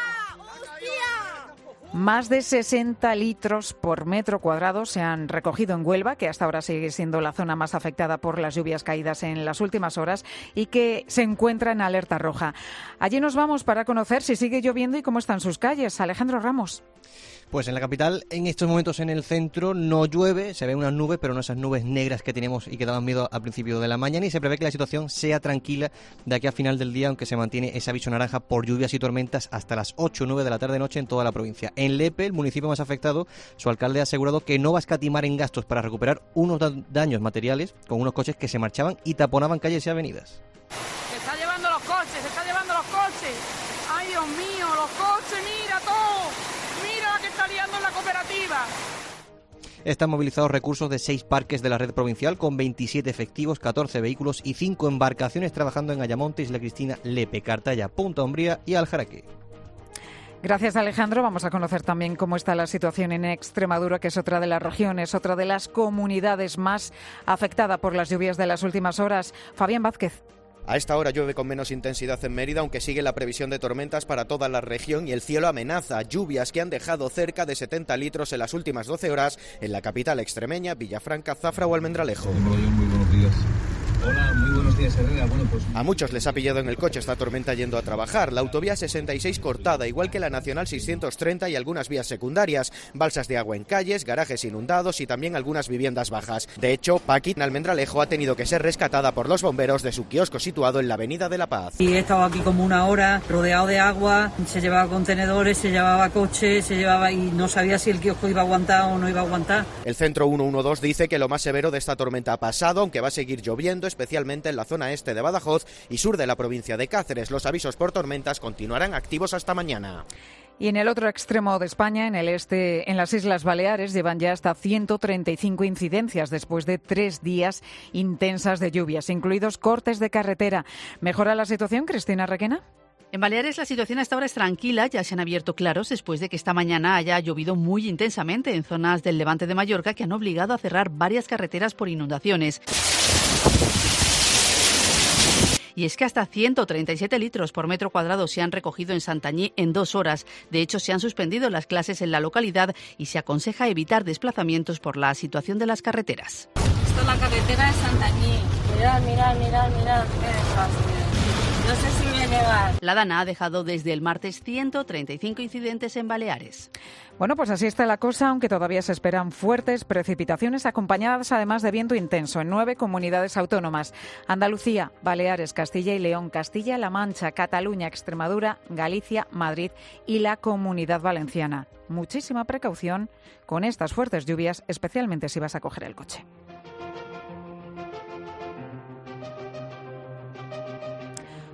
¡Hostia! Más de sesenta litros por metro cuadrado se han recogido en Huelva, que hasta ahora sigue siendo la zona más afectada por las lluvias caídas en las últimas horas y que se encuentra en alerta roja. Allí nos vamos para conocer si sigue lloviendo y cómo están sus calles. Alejandro Ramos. Pues en la capital, en estos momentos en el centro, no llueve, se ven unas nubes, pero no esas nubes negras que teníamos y que daban miedo al principio de la mañana, y se prevé que la situación sea tranquila de aquí a final del día, aunque se mantiene ese aviso naranja por lluvias y tormentas hasta las ocho o nueve de la tarde-noche en toda la provincia. En Lepe, el municipio más afectado, su alcalde ha asegurado que no va a escatimar en gastos para recuperar unos daños materiales con unos coches que se marchaban y taponaban calles y avenidas. Se está llevando los coches, se está llevando los coches. ¡Ay, Dios mío, los coches, mira todo! ¡Mira que está liando en la cooperativa! Están movilizados recursos de seis parques de la red provincial con veintisiete efectivos, catorce vehículos y cinco embarcaciones trabajando en Ayamonte, Isla Cristina, Lepe, Cartaya, Punta Umbría y Aljaraque. Gracias, Alejandro. Vamos a conocer también cómo está la situación en Extremadura, que es otra de las regiones, otra de las comunidades más afectada por las lluvias de las últimas horas. Fabián Vázquez. A esta hora llueve con menos intensidad en Mérida, aunque sigue la previsión de tormentas para toda la región y el cielo amenaza. Lluvias que han dejado cerca de setenta litros en las últimas doce horas en la capital extremeña, Villafranca, Zafra o Almendralejo. Muy buenos días. Hola, muy buenos días, Herrera. Bueno, pues... A muchos les ha pillado en el coche esta tormenta yendo a trabajar. La autovía sesenta y seis cortada, igual que la Nacional seiscientos treinta y algunas vías secundarias. Balsas de agua en calles, garajes inundados y también algunas viviendas bajas. De hecho, Paqui, en Almendralejo, ha tenido que ser rescatada por los bomberos de su kiosco situado en la Avenida de la Paz. Y he estado aquí como una hora, rodeado de agua, se llevaba contenedores, se llevaba coches, se llevaba y no sabía si el kiosco iba a aguantar o no iba a aguantar. El centro ciento doce dice que lo más severo de esta tormenta ha pasado, aunque va a seguir lloviendo, especialmente en la zona este de Badajoz y sur de la provincia de Cáceres. Los avisos por tormentas continuarán activos hasta mañana. Y en el otro extremo de España, en el este, en las Islas Baleares, llevan ya hasta ciento treinta y cinco incidencias después de tres días intensas de lluvias, incluidos cortes de carretera. ¿Mejora la situación, Cristina Requena? En Baleares la situación hasta ahora es tranquila, ya se han abierto claros después de que esta mañana haya llovido muy intensamente en zonas del levante de Mallorca que han obligado a cerrar varias carreteras por inundaciones. Y es que hasta ciento treinta y siete litros por metro cuadrado se han recogido en Santañí en dos horas. De hecho, se han suspendido las clases en la localidad y se aconseja evitar desplazamientos por la situación de las carreteras. Esto es la carretera de Santañí. Mirad, mirad, mirad, mirad. Qué desastre. No sé si voy a llegar. La DANA ha dejado desde el martes ciento treinta y cinco incidentes en Baleares. Bueno, pues así está la cosa, aunque todavía se esperan fuertes precipitaciones acompañadas además de viento intenso en nueve comunidades autónomas: Andalucía, Baleares, Castilla y León, Castilla-La Mancha, Cataluña, Extremadura, Galicia, Madrid y la Comunidad Valenciana. Muchísima precaución con estas fuertes lluvias, especialmente si vas a coger el coche.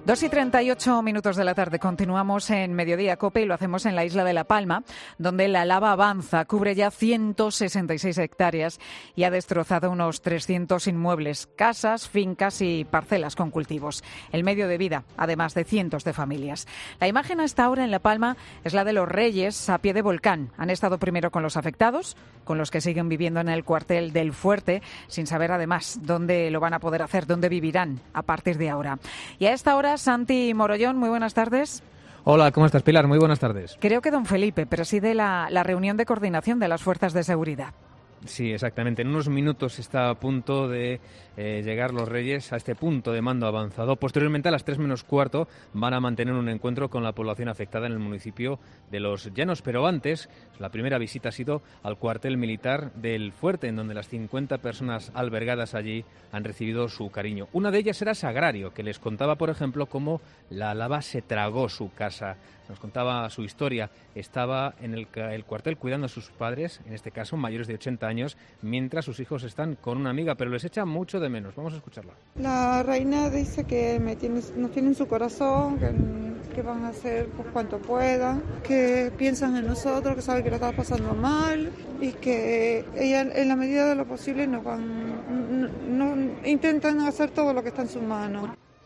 Dos y treinta y ocho minutos de la tarde. Continuamos en Mediodía COPE y lo hacemos en la isla de La Palma, donde la lava avanza, cubre ya ciento sesenta y seis hectáreas y ha destrozado unos trescientos inmuebles, casas, fincas y parcelas con cultivos. El medio de vida, además de cientos de familias. La imagen a esta hora en La Palma es la de los Reyes a pie de volcán. Han estado primero con los afectados, con los que siguen viviendo en el cuartel del Fuerte, sin saber además dónde lo van a poder hacer, dónde vivirán a partir de ahora. Y a esta hora, Santi Morollón, muy buenas tardes. Hola, ¿cómo estás, Pilar? Muy buenas tardes. Creo que don Felipe preside la, la reunión de coordinación de las fuerzas de seguridad. Sí, exactamente. En unos minutos está a punto de eh, llegar los Reyes a este punto de mando avanzado. Posteriormente, a las tres menos cuarto, van a mantener un encuentro con la población afectada en el municipio de Los Llanos. Pero antes, la primera visita ha sido al cuartel militar del Fuerte, en donde las cincuenta personas albergadas allí han recibido su cariño. Una de ellas era Sagrario, que les contaba, por ejemplo, cómo la lava se tragó su casa. Nos contaba su historia. Estaba en el, el cuartel cuidando a sus padres, en este caso mayores de ochenta años, mientras sus hijos están con una amiga, pero les echa mucho de menos. Vamos a escucharla. La reina dice que me tiene, nos tiene en su corazón, que, que van a hacer pues, cuanto puedan, que piensan en nosotros, que saben que lo está pasando mal y que ella, en la medida de lo posible, nos van, no, no, intentan hacer todo lo que está en sus manos.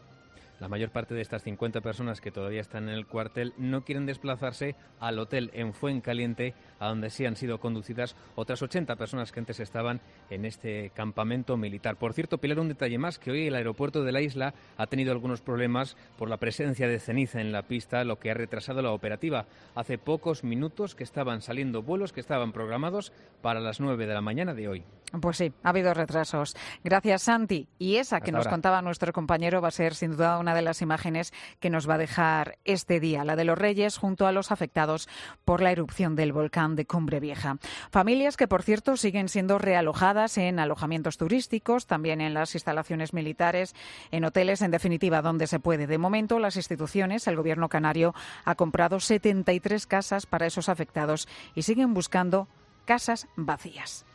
La mayor parte de estas cincuenta personas que todavía están en el cuartel no quieren desplazarse al hotel en Fuencaliente, a donde sí han sido conducidas otras ochenta personas que antes estaban en este campamento militar. Por cierto, Pilar, un detalle más, que hoy el aeropuerto de la isla ha tenido algunos problemas por la presencia de ceniza en la pista, lo que ha retrasado la operativa. Hace pocos minutos que estaban saliendo vuelos que estaban programados para las nueve de la mañana de hoy. Pues sí, ha habido retrasos. Gracias, Santi. Y esa que Hasta nos ahora. contaba nuestro compañero va a ser sin duda una de las imágenes que nos va a dejar este día, la de los Reyes junto a los afectados por la erupción del volcán de Cumbre Vieja. Familias que, por cierto, siguen siendo realojadas en alojamientos turísticos, también en las instalaciones militares, en hoteles, en definitiva, donde se puede. De momento, las instituciones, el gobierno canario, ha comprado setenta y tres casas para esos afectados y siguen buscando casas vacías.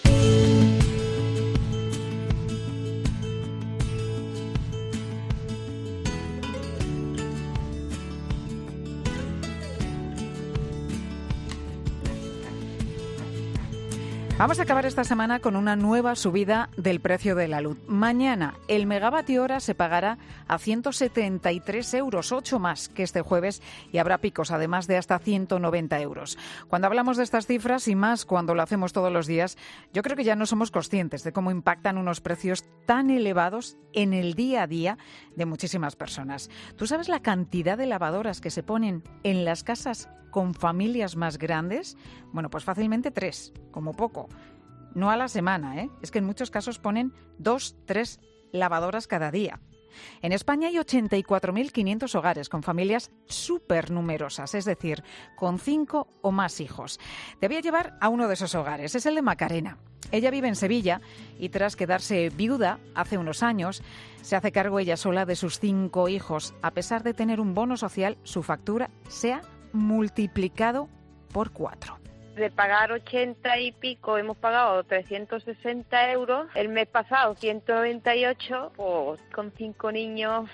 Vamos a acabar esta semana con una nueva subida del precio de la luz. Mañana el megavatio hora se pagará a ciento setenta y tres euros, ocho más que este jueves, y habrá picos además de hasta ciento noventa euros. Cuando hablamos de estas cifras, y más cuando lo hacemos todos los días, yo creo que ya no somos conscientes de cómo impactan unos precios tan elevados en el día a día de muchísimas personas. ¿Tú sabes la cantidad de lavadoras que se ponen en las casas con familias más grandes? Bueno, pues fácilmente tres, como poco. No a la semana, ¿eh? Es que en muchos casos ponen dos, tres lavadoras cada día. En España hay ochenta y cuatro mil quinientos hogares con familias súper numerosas, es decir, con cinco o más hijos. Te voy a llevar a uno de esos hogares, es el de Macarena. Ella vive en Sevilla y tras quedarse viuda hace unos años, se hace cargo ella sola de sus cinco hijos. A pesar de tener un bono social, su factura se ha multiplicado por cuatro. De pagar ochenta y pico, hemos pagado trescientos sesenta euros. El mes pasado, ciento noventa y ocho, pues con cinco niños.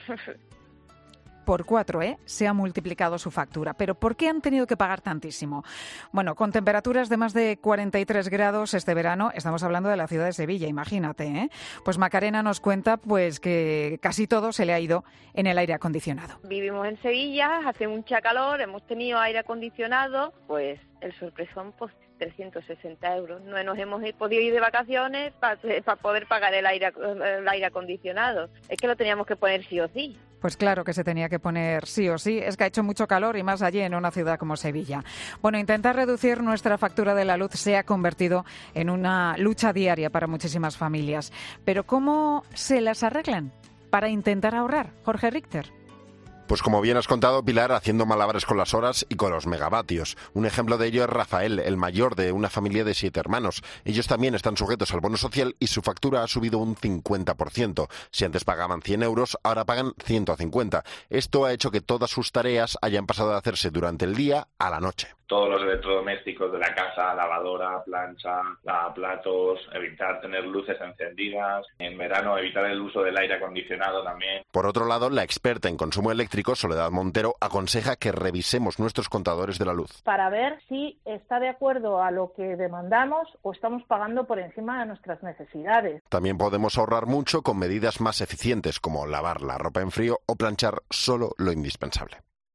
Por cuatro, ¿eh? Se ha multiplicado su factura. ¿Pero por qué han tenido que pagar tantísimo? Bueno, con temperaturas de más de cuarenta y tres grados este verano, estamos hablando de la ciudad de Sevilla, imagínate, ¿eh? Pues Macarena nos cuenta pues que casi todo se le ha ido en el aire acondicionado. Vivimos en Sevilla, hace mucha calor, hemos tenido aire acondicionado, pues el sorpresón, pues trescientos sesenta euros. No nos hemos podido ir de vacaciones para pa poder pagar el aire, el aire acondicionado. Es que lo teníamos que poner sí o sí. Pues claro que se tenía que poner sí o sí. Es que ha hecho mucho calor y más allí en una ciudad como Sevilla. Bueno, intentar reducir nuestra factura de la luz se ha convertido en una lucha diaria para muchísimas familias. Pero ¿cómo se las arreglan para intentar ahorrar? Jorge Richter. Pues como bien has contado, Pilar, haciendo malabares con las horas y con los megavatios. Un ejemplo de ello es Rafael, el mayor de una familia de siete hermanos. Ellos también están sujetos al bono social y su factura ha subido un cincuenta por ciento. Si antes pagaban cien euros, ahora pagan ciento cincuenta. Esto ha hecho que todas sus tareas hayan pasado de hacerse durante el día a la noche. Todos los electrodomésticos de la casa, lavadora, plancha, lavaplatos, evitar tener luces encendidas. En verano, evitar el uso del aire acondicionado también. Por otro lado, la experta en consumo eléctrico, Soledad Montero, aconseja que revisemos nuestros contadores de la luz. Para ver si está de acuerdo a lo que demandamos o estamos pagando por encima de nuestras necesidades. También podemos ahorrar mucho con medidas más eficientes como lavar la ropa en frío o planchar solo lo indispensable.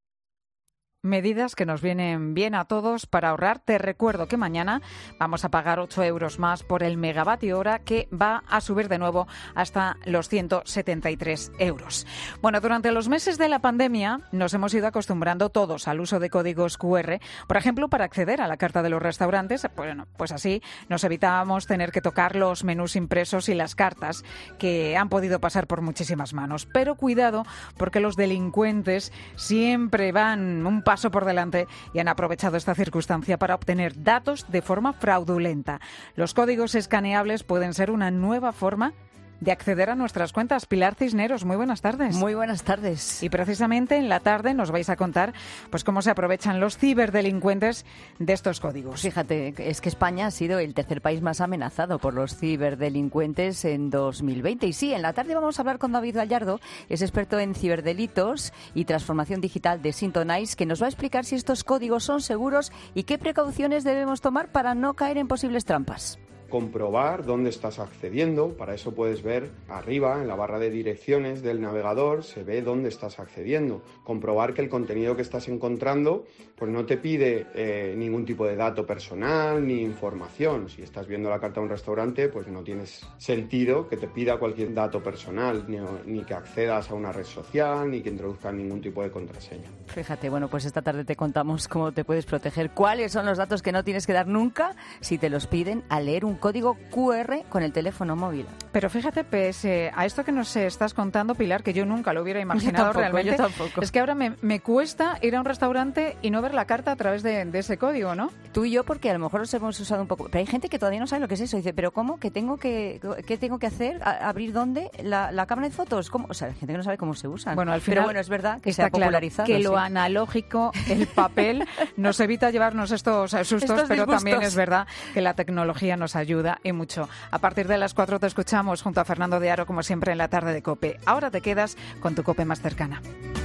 Medidas que nos vienen bien a todos para ahorrar. Te recuerdo que mañana vamos a pagar ocho euros más por el megavatio hora, que va a subir de nuevo hasta los ciento setenta y tres euros. Bueno, durante los meses de la pandemia nos hemos ido acostumbrando todos al uso de códigos cu erre, por ejemplo, para acceder a la carta de los restaurantes. Bueno, pues así nos evitábamos tener que tocar los menús impresos y las cartas que han podido pasar por muchísimas manos. Pero cuidado, porque los delincuentes siempre van un paso por delante y han aprovechado esta circunstancia para obtener datos de forma fraudulenta. Los códigos escaneables pueden ser una nueva forma de acceder a nuestras cuentas. Pilar Cisneros, muy buenas tardes. Muy buenas tardes. Y precisamente en la tarde nos vais a contar pues cómo se aprovechan los ciberdelincuentes de estos códigos. Fíjate, es que España ha sido el tercer país más amenazado por los ciberdelincuentes en dos mil veinte. Y sí, en la tarde vamos a hablar con David Gallardo, es experto en ciberdelitos y transformación digital de Syntonize, que nos va a explicar si estos códigos son seguros y qué precauciones debemos tomar para no caer en posibles trampas. Comprobar dónde estás accediendo. Para eso puedes ver arriba en la barra de direcciones del navegador, se ve dónde estás accediendo. Comprobar que el contenido que estás encontrando pues no te pide eh, ningún tipo de dato personal ni información. Si estás viendo la carta de un restaurante, pues no tienes sentido que te pida cualquier dato personal, ni, ni que accedas a una red social, ni que introduzcas ningún tipo de contraseña. Fíjate, bueno, pues esta tarde te contamos cómo te puedes proteger, cuáles son los datos que no tienes que dar nunca si te los piden al leer un código cu erre con el teléfono móvil. Pero fíjate, pese a esto que nos estás contando, Pilar, que yo nunca lo hubiera imaginado yo tampoco, realmente, yo tampoco. Es que ahora me, me cuesta ir a un restaurante y no ver la carta a través de, de ese código, ¿no? Tú y yo, porque a lo mejor los hemos usado un poco, pero hay gente que todavía no sabe lo que es eso. Dice, ¿pero cómo? ¿Qué tengo que, qué tengo que hacer? ¿A, ¿Abrir dónde? ¿La, la cámara de fotos? ¿Cómo? O sea, hay gente que no sabe cómo se usan. Bueno, al final, pero bueno, es verdad que se ha claro popularizado. Que lo sí. analógico, el papel, nos evita llevarnos estos sustos, estos pero disgustos. También es verdad que la tecnología nos ayuda y mucho. A partir de las cuatro te escuchamos junto a Fernando de Aro, como siempre, en la tarde de COPE. Ahora te quedas con tu COPE más cercana.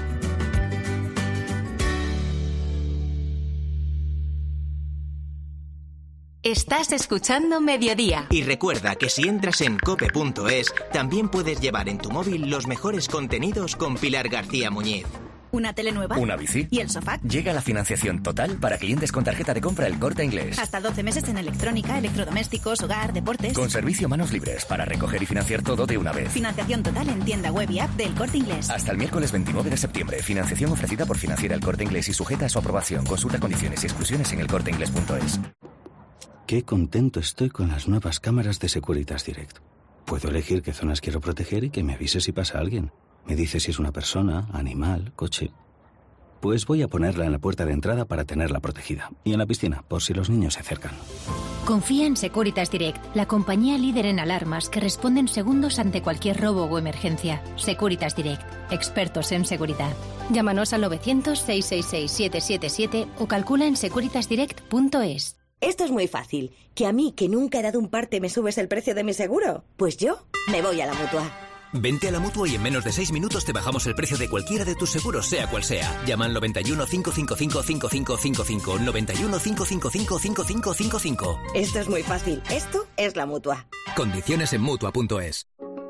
Estás escuchando Mediodía. Y recuerda que si entras en cope punto es, también puedes llevar en tu móvil los mejores contenidos con Pilar García Muñiz. ¿Una tele nueva? ¿Una bici? ¿Y el sofá? Llega la financiación total para clientes con tarjeta de compra El Corte Inglés. Hasta doce meses en electrónica, electrodomésticos, hogar, deportes. Con servicio manos libres para recoger y financiar todo de una vez. Financiación total en tienda web y app del Corte Inglés. Hasta el miércoles veintinueve de septiembre. Financiación ofrecida por Financiera El Corte Inglés y sujeta a su aprobación. Consulta condiciones y exclusiones en el corte inglés punto es. Qué contento estoy con las nuevas cámaras de Securitas Direct. Puedo elegir qué zonas quiero proteger y que me avise si pasa alguien. Me dice si es una persona, animal, coche. Pues voy a ponerla en la puerta de entrada para tenerla protegida. Y en la piscina, por si los niños se acercan. Confía en Securitas Direct, la compañía líder en alarmas que responde en segundos ante cualquier robo o emergencia. Securitas Direct, expertos en seguridad. Llámanos al novecientos, seiscientos sesenta y seis, setecientos setenta y siete o calcula en securitas direct punto es. Esto es muy fácil. ¿Que a mí, que nunca he dado un parte, me subes el precio de mi seguro? Pues yo me voy a la Mutua. Vente a la Mutua y en menos de seis minutos te bajamos el precio de cualquiera de tus seguros, sea cual sea. Llama al noventa y uno, cinco cinco cinco, cinco cinco cinco cinco, noventa y uno, cinco cinco cinco, cinco cinco cinco cinco. Esto es muy fácil. Esto es la Mutua. Condiciones en Mutua punto es.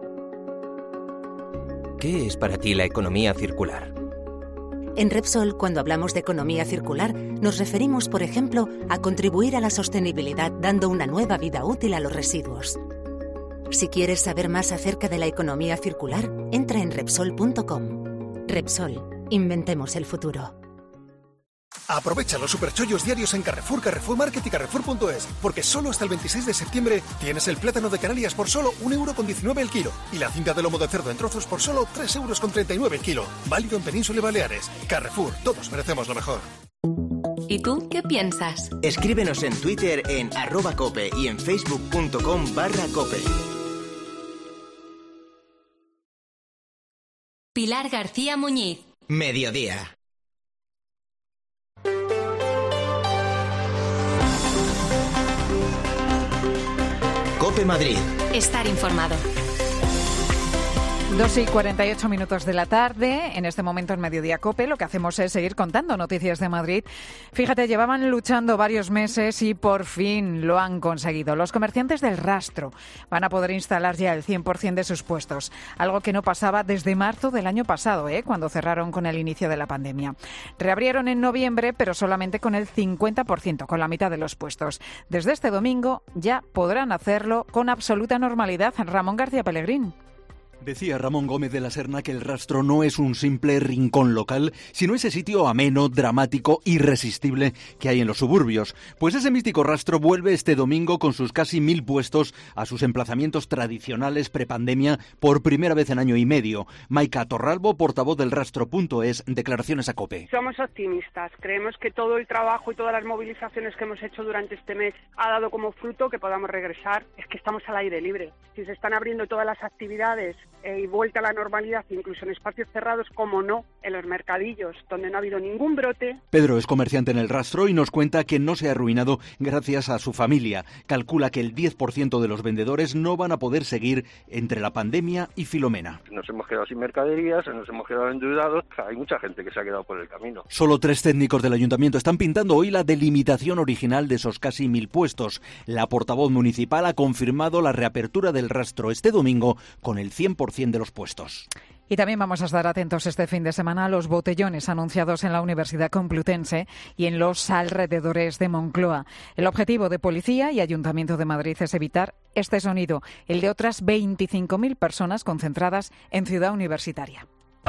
¿Qué es para ti la economía circular? En Repsol, cuando hablamos de economía circular, nos referimos, por ejemplo, a contribuir a la sostenibilidad dando una nueva vida útil a los residuos. Si quieres saber más acerca de la economía circular, entra en Repsol punto com. Repsol, inventemos el futuro. Aprovecha los superchollos diarios en Carrefour, Carrefour Market y Carrefour punto es, porque solo hasta el veintiséis de septiembre tienes el plátano de Canarias por solo un euro con diecinueve el kilo y la cinta de lomo de cerdo en trozos por solo tres euros con treinta y nueve el kilo. Válido en Península y Baleares. Carrefour, todos merecemos lo mejor. ¿Y tú qué piensas? Escríbenos en Twitter en arroba cope y en facebook.com barra cope. Pilar García Muñiz. Mediodía. Cope Madrid. Estar informado. dos y cuarenta y ocho minutos de la tarde, en este momento en Mediodía Cope, lo que hacemos es seguir contando noticias de Madrid. Fíjate, llevaban luchando varios meses y por fin lo han conseguido. Los comerciantes del Rastro van a poder instalar ya el cien por ciento de sus puestos, algo que no pasaba desde marzo del año pasado, ¿eh? cuando cerraron con el inicio de la pandemia. Reabrieron en noviembre, pero solamente con el cincuenta por ciento, con la mitad de los puestos. Desde este domingo ya podrán hacerlo con absoluta normalidad. Ramón García Pellegrín. Decía Ramón Gómez de la Serna que el Rastro no es un simple rincón local, sino ese sitio ameno, dramático, irresistible que hay en los suburbios. Pues ese místico Rastro vuelve este domingo con sus casi mil puestos a sus emplazamientos tradicionales prepandemia por primera vez en año y medio. Maika Torralbo, portavoz del Rastro punto es, declaraciones a COPE. Somos optimistas. Creemos que todo el trabajo y todas las movilizaciones que hemos hecho durante este mes ha dado como fruto que podamos regresar. Es que estamos al aire libre. Si se están abriendo todas las actividades Eh, y vuelta a la normalidad, incluso en espacios cerrados, como no, en los mercadillos, donde no ha habido ningún brote. Pedro es comerciante en el Rastro y nos cuenta que no se ha arruinado gracias a su familia. Calcula que el diez por ciento de los vendedores no van a poder seguir entre la pandemia y Filomena. Nos hemos quedado sin mercaderías, nos hemos quedado endeudados, hay mucha gente que se ha quedado por el camino. Solo tres técnicos del ayuntamiento están pintando hoy la delimitación original de esos casi mil puestos. La portavoz municipal ha confirmado la reapertura del Rastro este domingo con el cien por ciento de los puestos. Y también vamos a estar atentos este fin de semana a los botellones anunciados en la Universidad Complutense y en los alrededores de Moncloa. El objetivo de Policía y Ayuntamiento de Madrid es evitar este sonido, el de otras veinticinco mil personas concentradas en Ciudad Universitaria.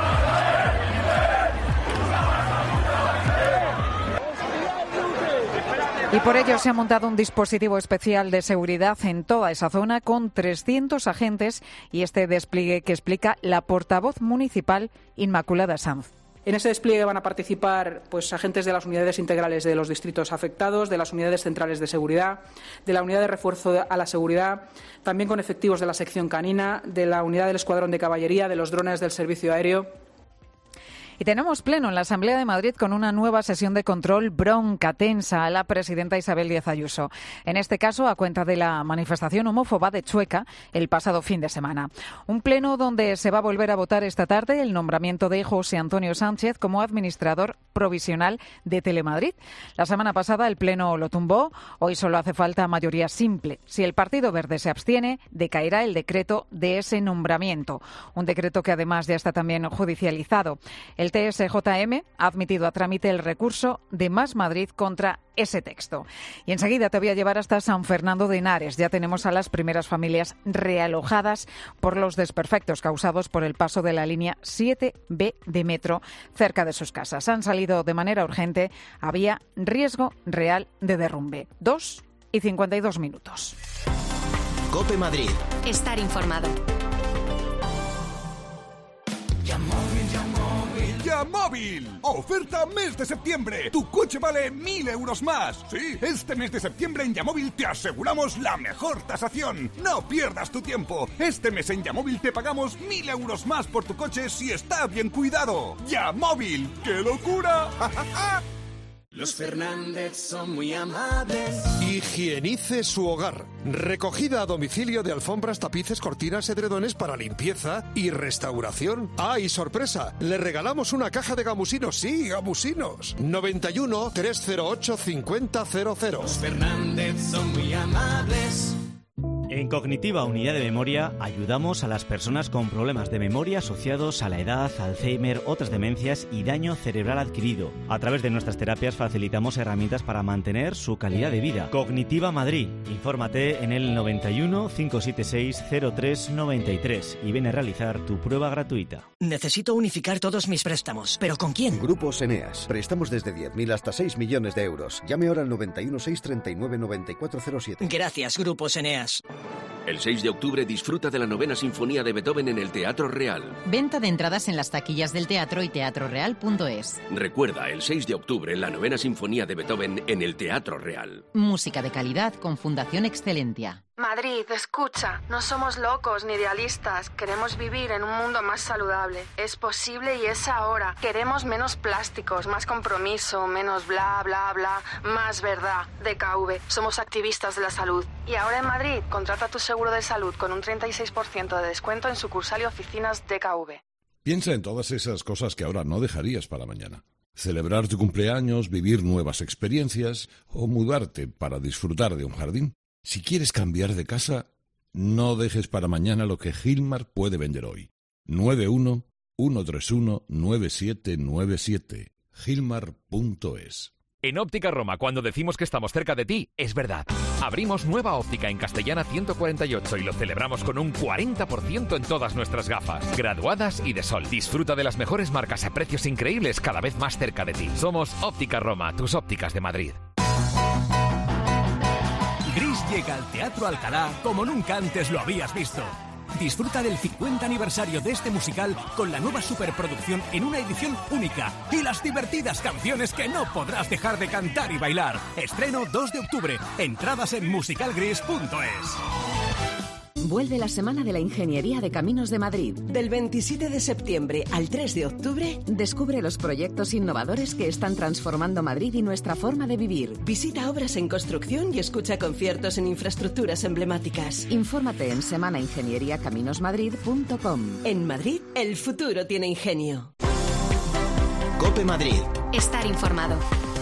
Y por ello se ha montado un dispositivo especial de seguridad en toda esa zona con trescientos agentes y este despliegue que explica la portavoz municipal Inmaculada Sanz. En ese despliegue van a participar pues, agentes de las unidades integrales de los distritos afectados, de las unidades centrales de seguridad, de la unidad de refuerzo a la seguridad, también con efectivos de la sección canina, de la unidad del escuadrón de caballería, de los drones del servicio aéreo. Y tenemos pleno en la Asamblea de Madrid con una nueva sesión de control bronca tensa a la presidenta Isabel Díaz Ayuso. En este caso, a cuenta de la manifestación homófoba de Chueca el pasado fin de semana. Un pleno donde se va a volver a votar esta tarde el nombramiento de José Antonio Sánchez como administrador provisional de Telemadrid. La semana pasada el pleno lo tumbó. Hoy solo hace falta mayoría simple. Si el Partido Verde se abstiene, decaerá el decreto de ese nombramiento. Un decreto que además ya está también judicializado. El T S J M ha admitido a trámite el recurso de Más Madrid contra ese texto. Y enseguida te voy a llevar hasta San Fernando de Henares. Ya tenemos a las primeras familias realojadas por los desperfectos causados por el paso de la línea siete B de metro cerca de sus casas. Han salido de manera urgente. Había riesgo real de derrumbe. Dos y cincuenta y dos minutos. COPE Madrid. Estar informado. Yamóvil. Oferta mes de septiembre. Tu coche vale mil euros más. Sí, este mes de septiembre en Yamóvil te aseguramos la mejor tasación. No pierdas tu tiempo. Este mes en Yamóvil te pagamos mil euros más por tu coche si está bien cuidado. Yamóvil. ¡Qué locura! Los Fernández son muy amables. Higienice su hogar. Recogida a domicilio de alfombras, tapices, cortinas, edredones para limpieza y restauración. ¡Ah, y sorpresa! Le regalamos una caja de gamusinos. Sí, gamusinos. noventa y uno, trescientos ocho, cincuenta cero cero. Los Fernández son muy amables. En Cognitiva Unidad de Memoria ayudamos a las personas con problemas de memoria asociados a la edad, Alzheimer, otras demencias y daño cerebral adquirido. A través de nuestras terapias facilitamos herramientas para mantener su calidad de vida. Cognitiva Madrid. Infórmate en el noventa y uno, cinco siete seis, cero tres noventa y tres y ven a realizar tu prueba gratuita. Necesito unificar todos mis préstamos. ¿Pero con quién? Grupos Eneas. Préstamos desde diez mil hasta seis millones de euros. Llame ahora al noventa y uno, seiscientos treinta y nueve, noventa y cuatro cero siete. Gracias, Grupos Eneas. El seis de octubre disfruta de la novena sinfonía de Beethoven en el Teatro Real. Venta de entradas en las taquillas del teatro y teatro real punto es. Recuerda, el seis de octubre, la novena sinfonía de Beethoven en el Teatro Real. Música de calidad con Fundación Excelentia. Madrid, escucha, no somos locos ni idealistas, queremos vivir en un mundo más saludable. Es posible y es ahora. Queremos menos plásticos, más compromiso, menos bla, bla, bla, más verdad. D K V, somos activistas de la salud. Y ahora en Madrid, contrata tu seguro de salud con un treinta y seis por ciento de descuento en sucursal y oficinas D K V. Piensa en todas esas cosas que ahora no dejarías para mañana. Celebrar tu cumpleaños, vivir nuevas experiencias o mudarte para disfrutar de un jardín. Si quieres cambiar de casa, no dejes para mañana lo que Gilmar puede vender hoy. nueve uno, uno tres uno, nueve siete nueve siete. Gilmar punto es. En Óptica Roma, cuando decimos que estamos cerca de ti, es verdad. Abrimos nueva óptica en Castellana ciento cuarenta y ocho y lo celebramos con un cuarenta por ciento en todas nuestras gafas, graduadas y de sol. Disfruta de las mejores marcas a precios increíbles cada vez más cerca de ti. Somos Óptica Roma, tus ópticas de Madrid. Gris llega al Teatro Alcalá como nunca antes lo habías visto. Disfruta del cincuenta aniversario de este musical con la nueva superproducción en una edición única y las divertidas canciones que no podrás dejar de cantar y bailar. Estreno dos de octubre. Entradas en musicalgris punto es. Vuelve la Semana de la Ingeniería de Caminos de Madrid. Del veintisiete de septiembre al tres de octubre, descubre los proyectos innovadores que están transformando Madrid y nuestra forma de vivir. Visita obras en construcción y escucha conciertos en infraestructuras emblemáticas. Infórmate en semana ingeniería caminos madrid punto com. En Madrid, el futuro tiene ingenio. COPE Madrid. Estar informado.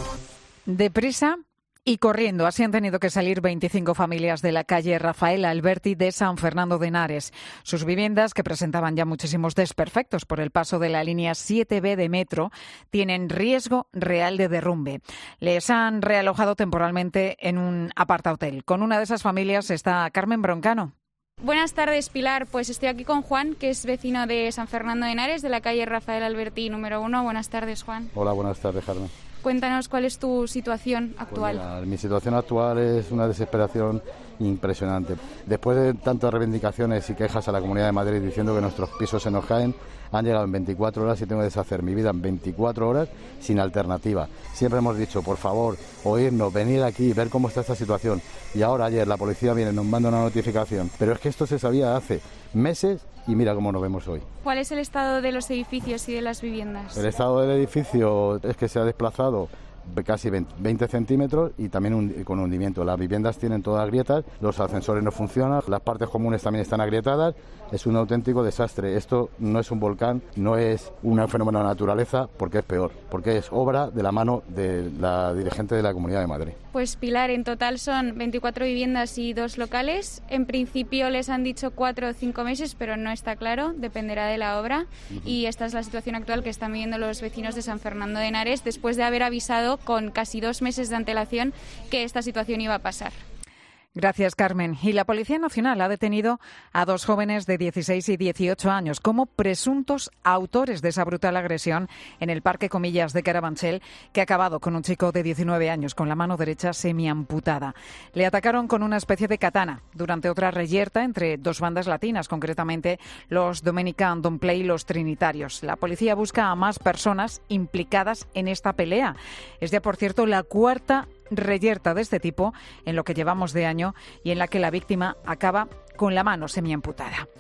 Deprisa y corriendo, así han tenido que salir veinticinco familias de la calle Rafael Alberti de San Fernando de Henares. Sus viviendas, que presentaban ya muchísimos desperfectos por el paso de la línea siete be de metro, tienen riesgo real de derrumbe. Les han realojado temporalmente en un apartahotel. Con una de esas familias está Carmen Broncano. Buenas tardes, Pilar. Pues estoy aquí con Juan, que es vecino de San Fernando de Henares, de la calle Rafael Alberti número uno. Buenas tardes, Juan. Hola, buenas tardes, Carmen. Cuéntanos cuál es tu situación actual. Pues mira, mi situación actual es una desesperación impresionante. Después de tantas reivindicaciones y quejas a la Comunidad de Madrid diciendo que nuestros pisos se nos caen, han llegado en veinticuatro horas y tengo que deshacer mi vida en veinticuatro horas sin alternativa. Siempre hemos dicho, por favor, oírnos, venir aquí, ver cómo está esta situación. Y ahora ayer la policía viene, nos manda una notificación. Pero es que esto se sabía hace meses y mira cómo nos vemos hoy. ¿Cuál es el estado de los edificios y de las viviendas? El estado del edificio es que se ha desplazado casi veinte centímetros y también un, con hundimiento. Las viviendas tienen todas grietas, los ascensores no funcionan, las partes comunes también están agrietadas. Es un auténtico desastre. Esto no es un volcán, no es un fenómeno de la naturaleza, porque es peor, porque es obra de la mano de la dirigente de la Comunidad de Madrid. Pues Pilar, en total son veinticuatro viviendas y dos locales. En principio les han dicho cuatro o cinco meses, pero no está claro, dependerá de la obra. Uh-huh. Y esta es la situación actual que están viviendo los vecinos de San Fernando de Henares, después de haber avisado con casi dos meses de antelación que esta situación iba a pasar. Gracias, Carmen. Y la Policía Nacional ha detenido a dos jóvenes de dieciséis y dieciocho años como presuntos autores de esa brutal agresión en el Parque Comillas de Carabanchel, que ha acabado con un chico de diecinueve años con la mano derecha semiamputada. Le atacaron con una especie de katana durante otra reyerta entre dos bandas latinas, concretamente los Dominican Don't Play y los Trinitarios. La policía busca a más personas implicadas en esta pelea. Es ya, por cierto, la cuarta reyerta de este tipo en lo que llevamos de año y en la que la víctima acaba con la mano semiamputada.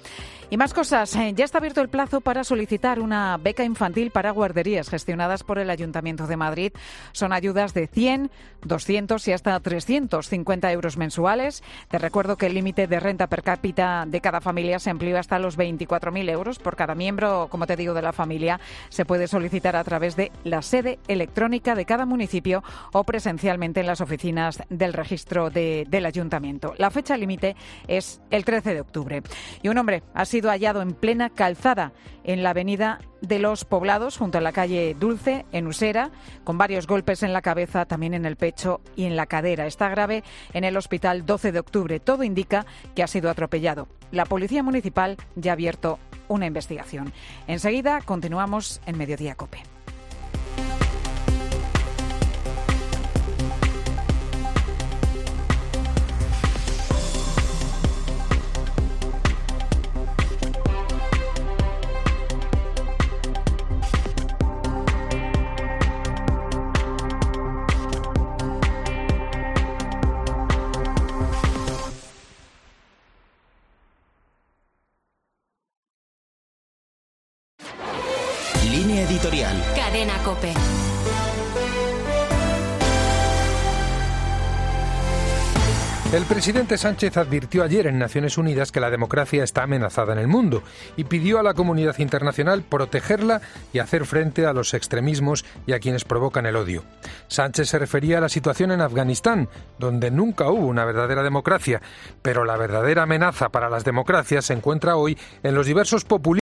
Y más cosas. Ya está abierto el plazo para solicitar una beca infantil para guarderías gestionadas por el Ayuntamiento de Madrid. Son ayudas de cien, doscientos y hasta trescientos cincuenta euros mensuales. Te recuerdo que el límite de renta per cápita de cada familia se amplió hasta los veinticuatro mil euros por cada miembro, como te digo, de la familia. Se puede solicitar a través de la sede electrónica de cada municipio o presencialmente en las oficinas del registro de, del Ayuntamiento. La fecha límite es el trece de octubre. Y un hombre ha sido hallado en plena calzada en la avenida de los Poblados, junto a la calle Dulce, en Usera, con varios golpes en la cabeza, también en el pecho y en la cadera. Está grave en el hospital doce de octubre. Todo indica que ha sido atropellado. La Policía Municipal ya ha abierto una investigación. Enseguida continuamos en Mediodía COPE. Línea editorial. Cadena COPE. El presidente Sánchez advirtió ayer en Naciones Unidas que la democracia está amenazada en el mundo y pidió a la comunidad internacional protegerla y hacer frente a los extremismos y a quienes provocan el odio. Sánchez se refería a la situación en Afganistán, donde nunca hubo una verdadera democracia, pero la verdadera amenaza para las democracias se encuentra hoy en los diversos populismos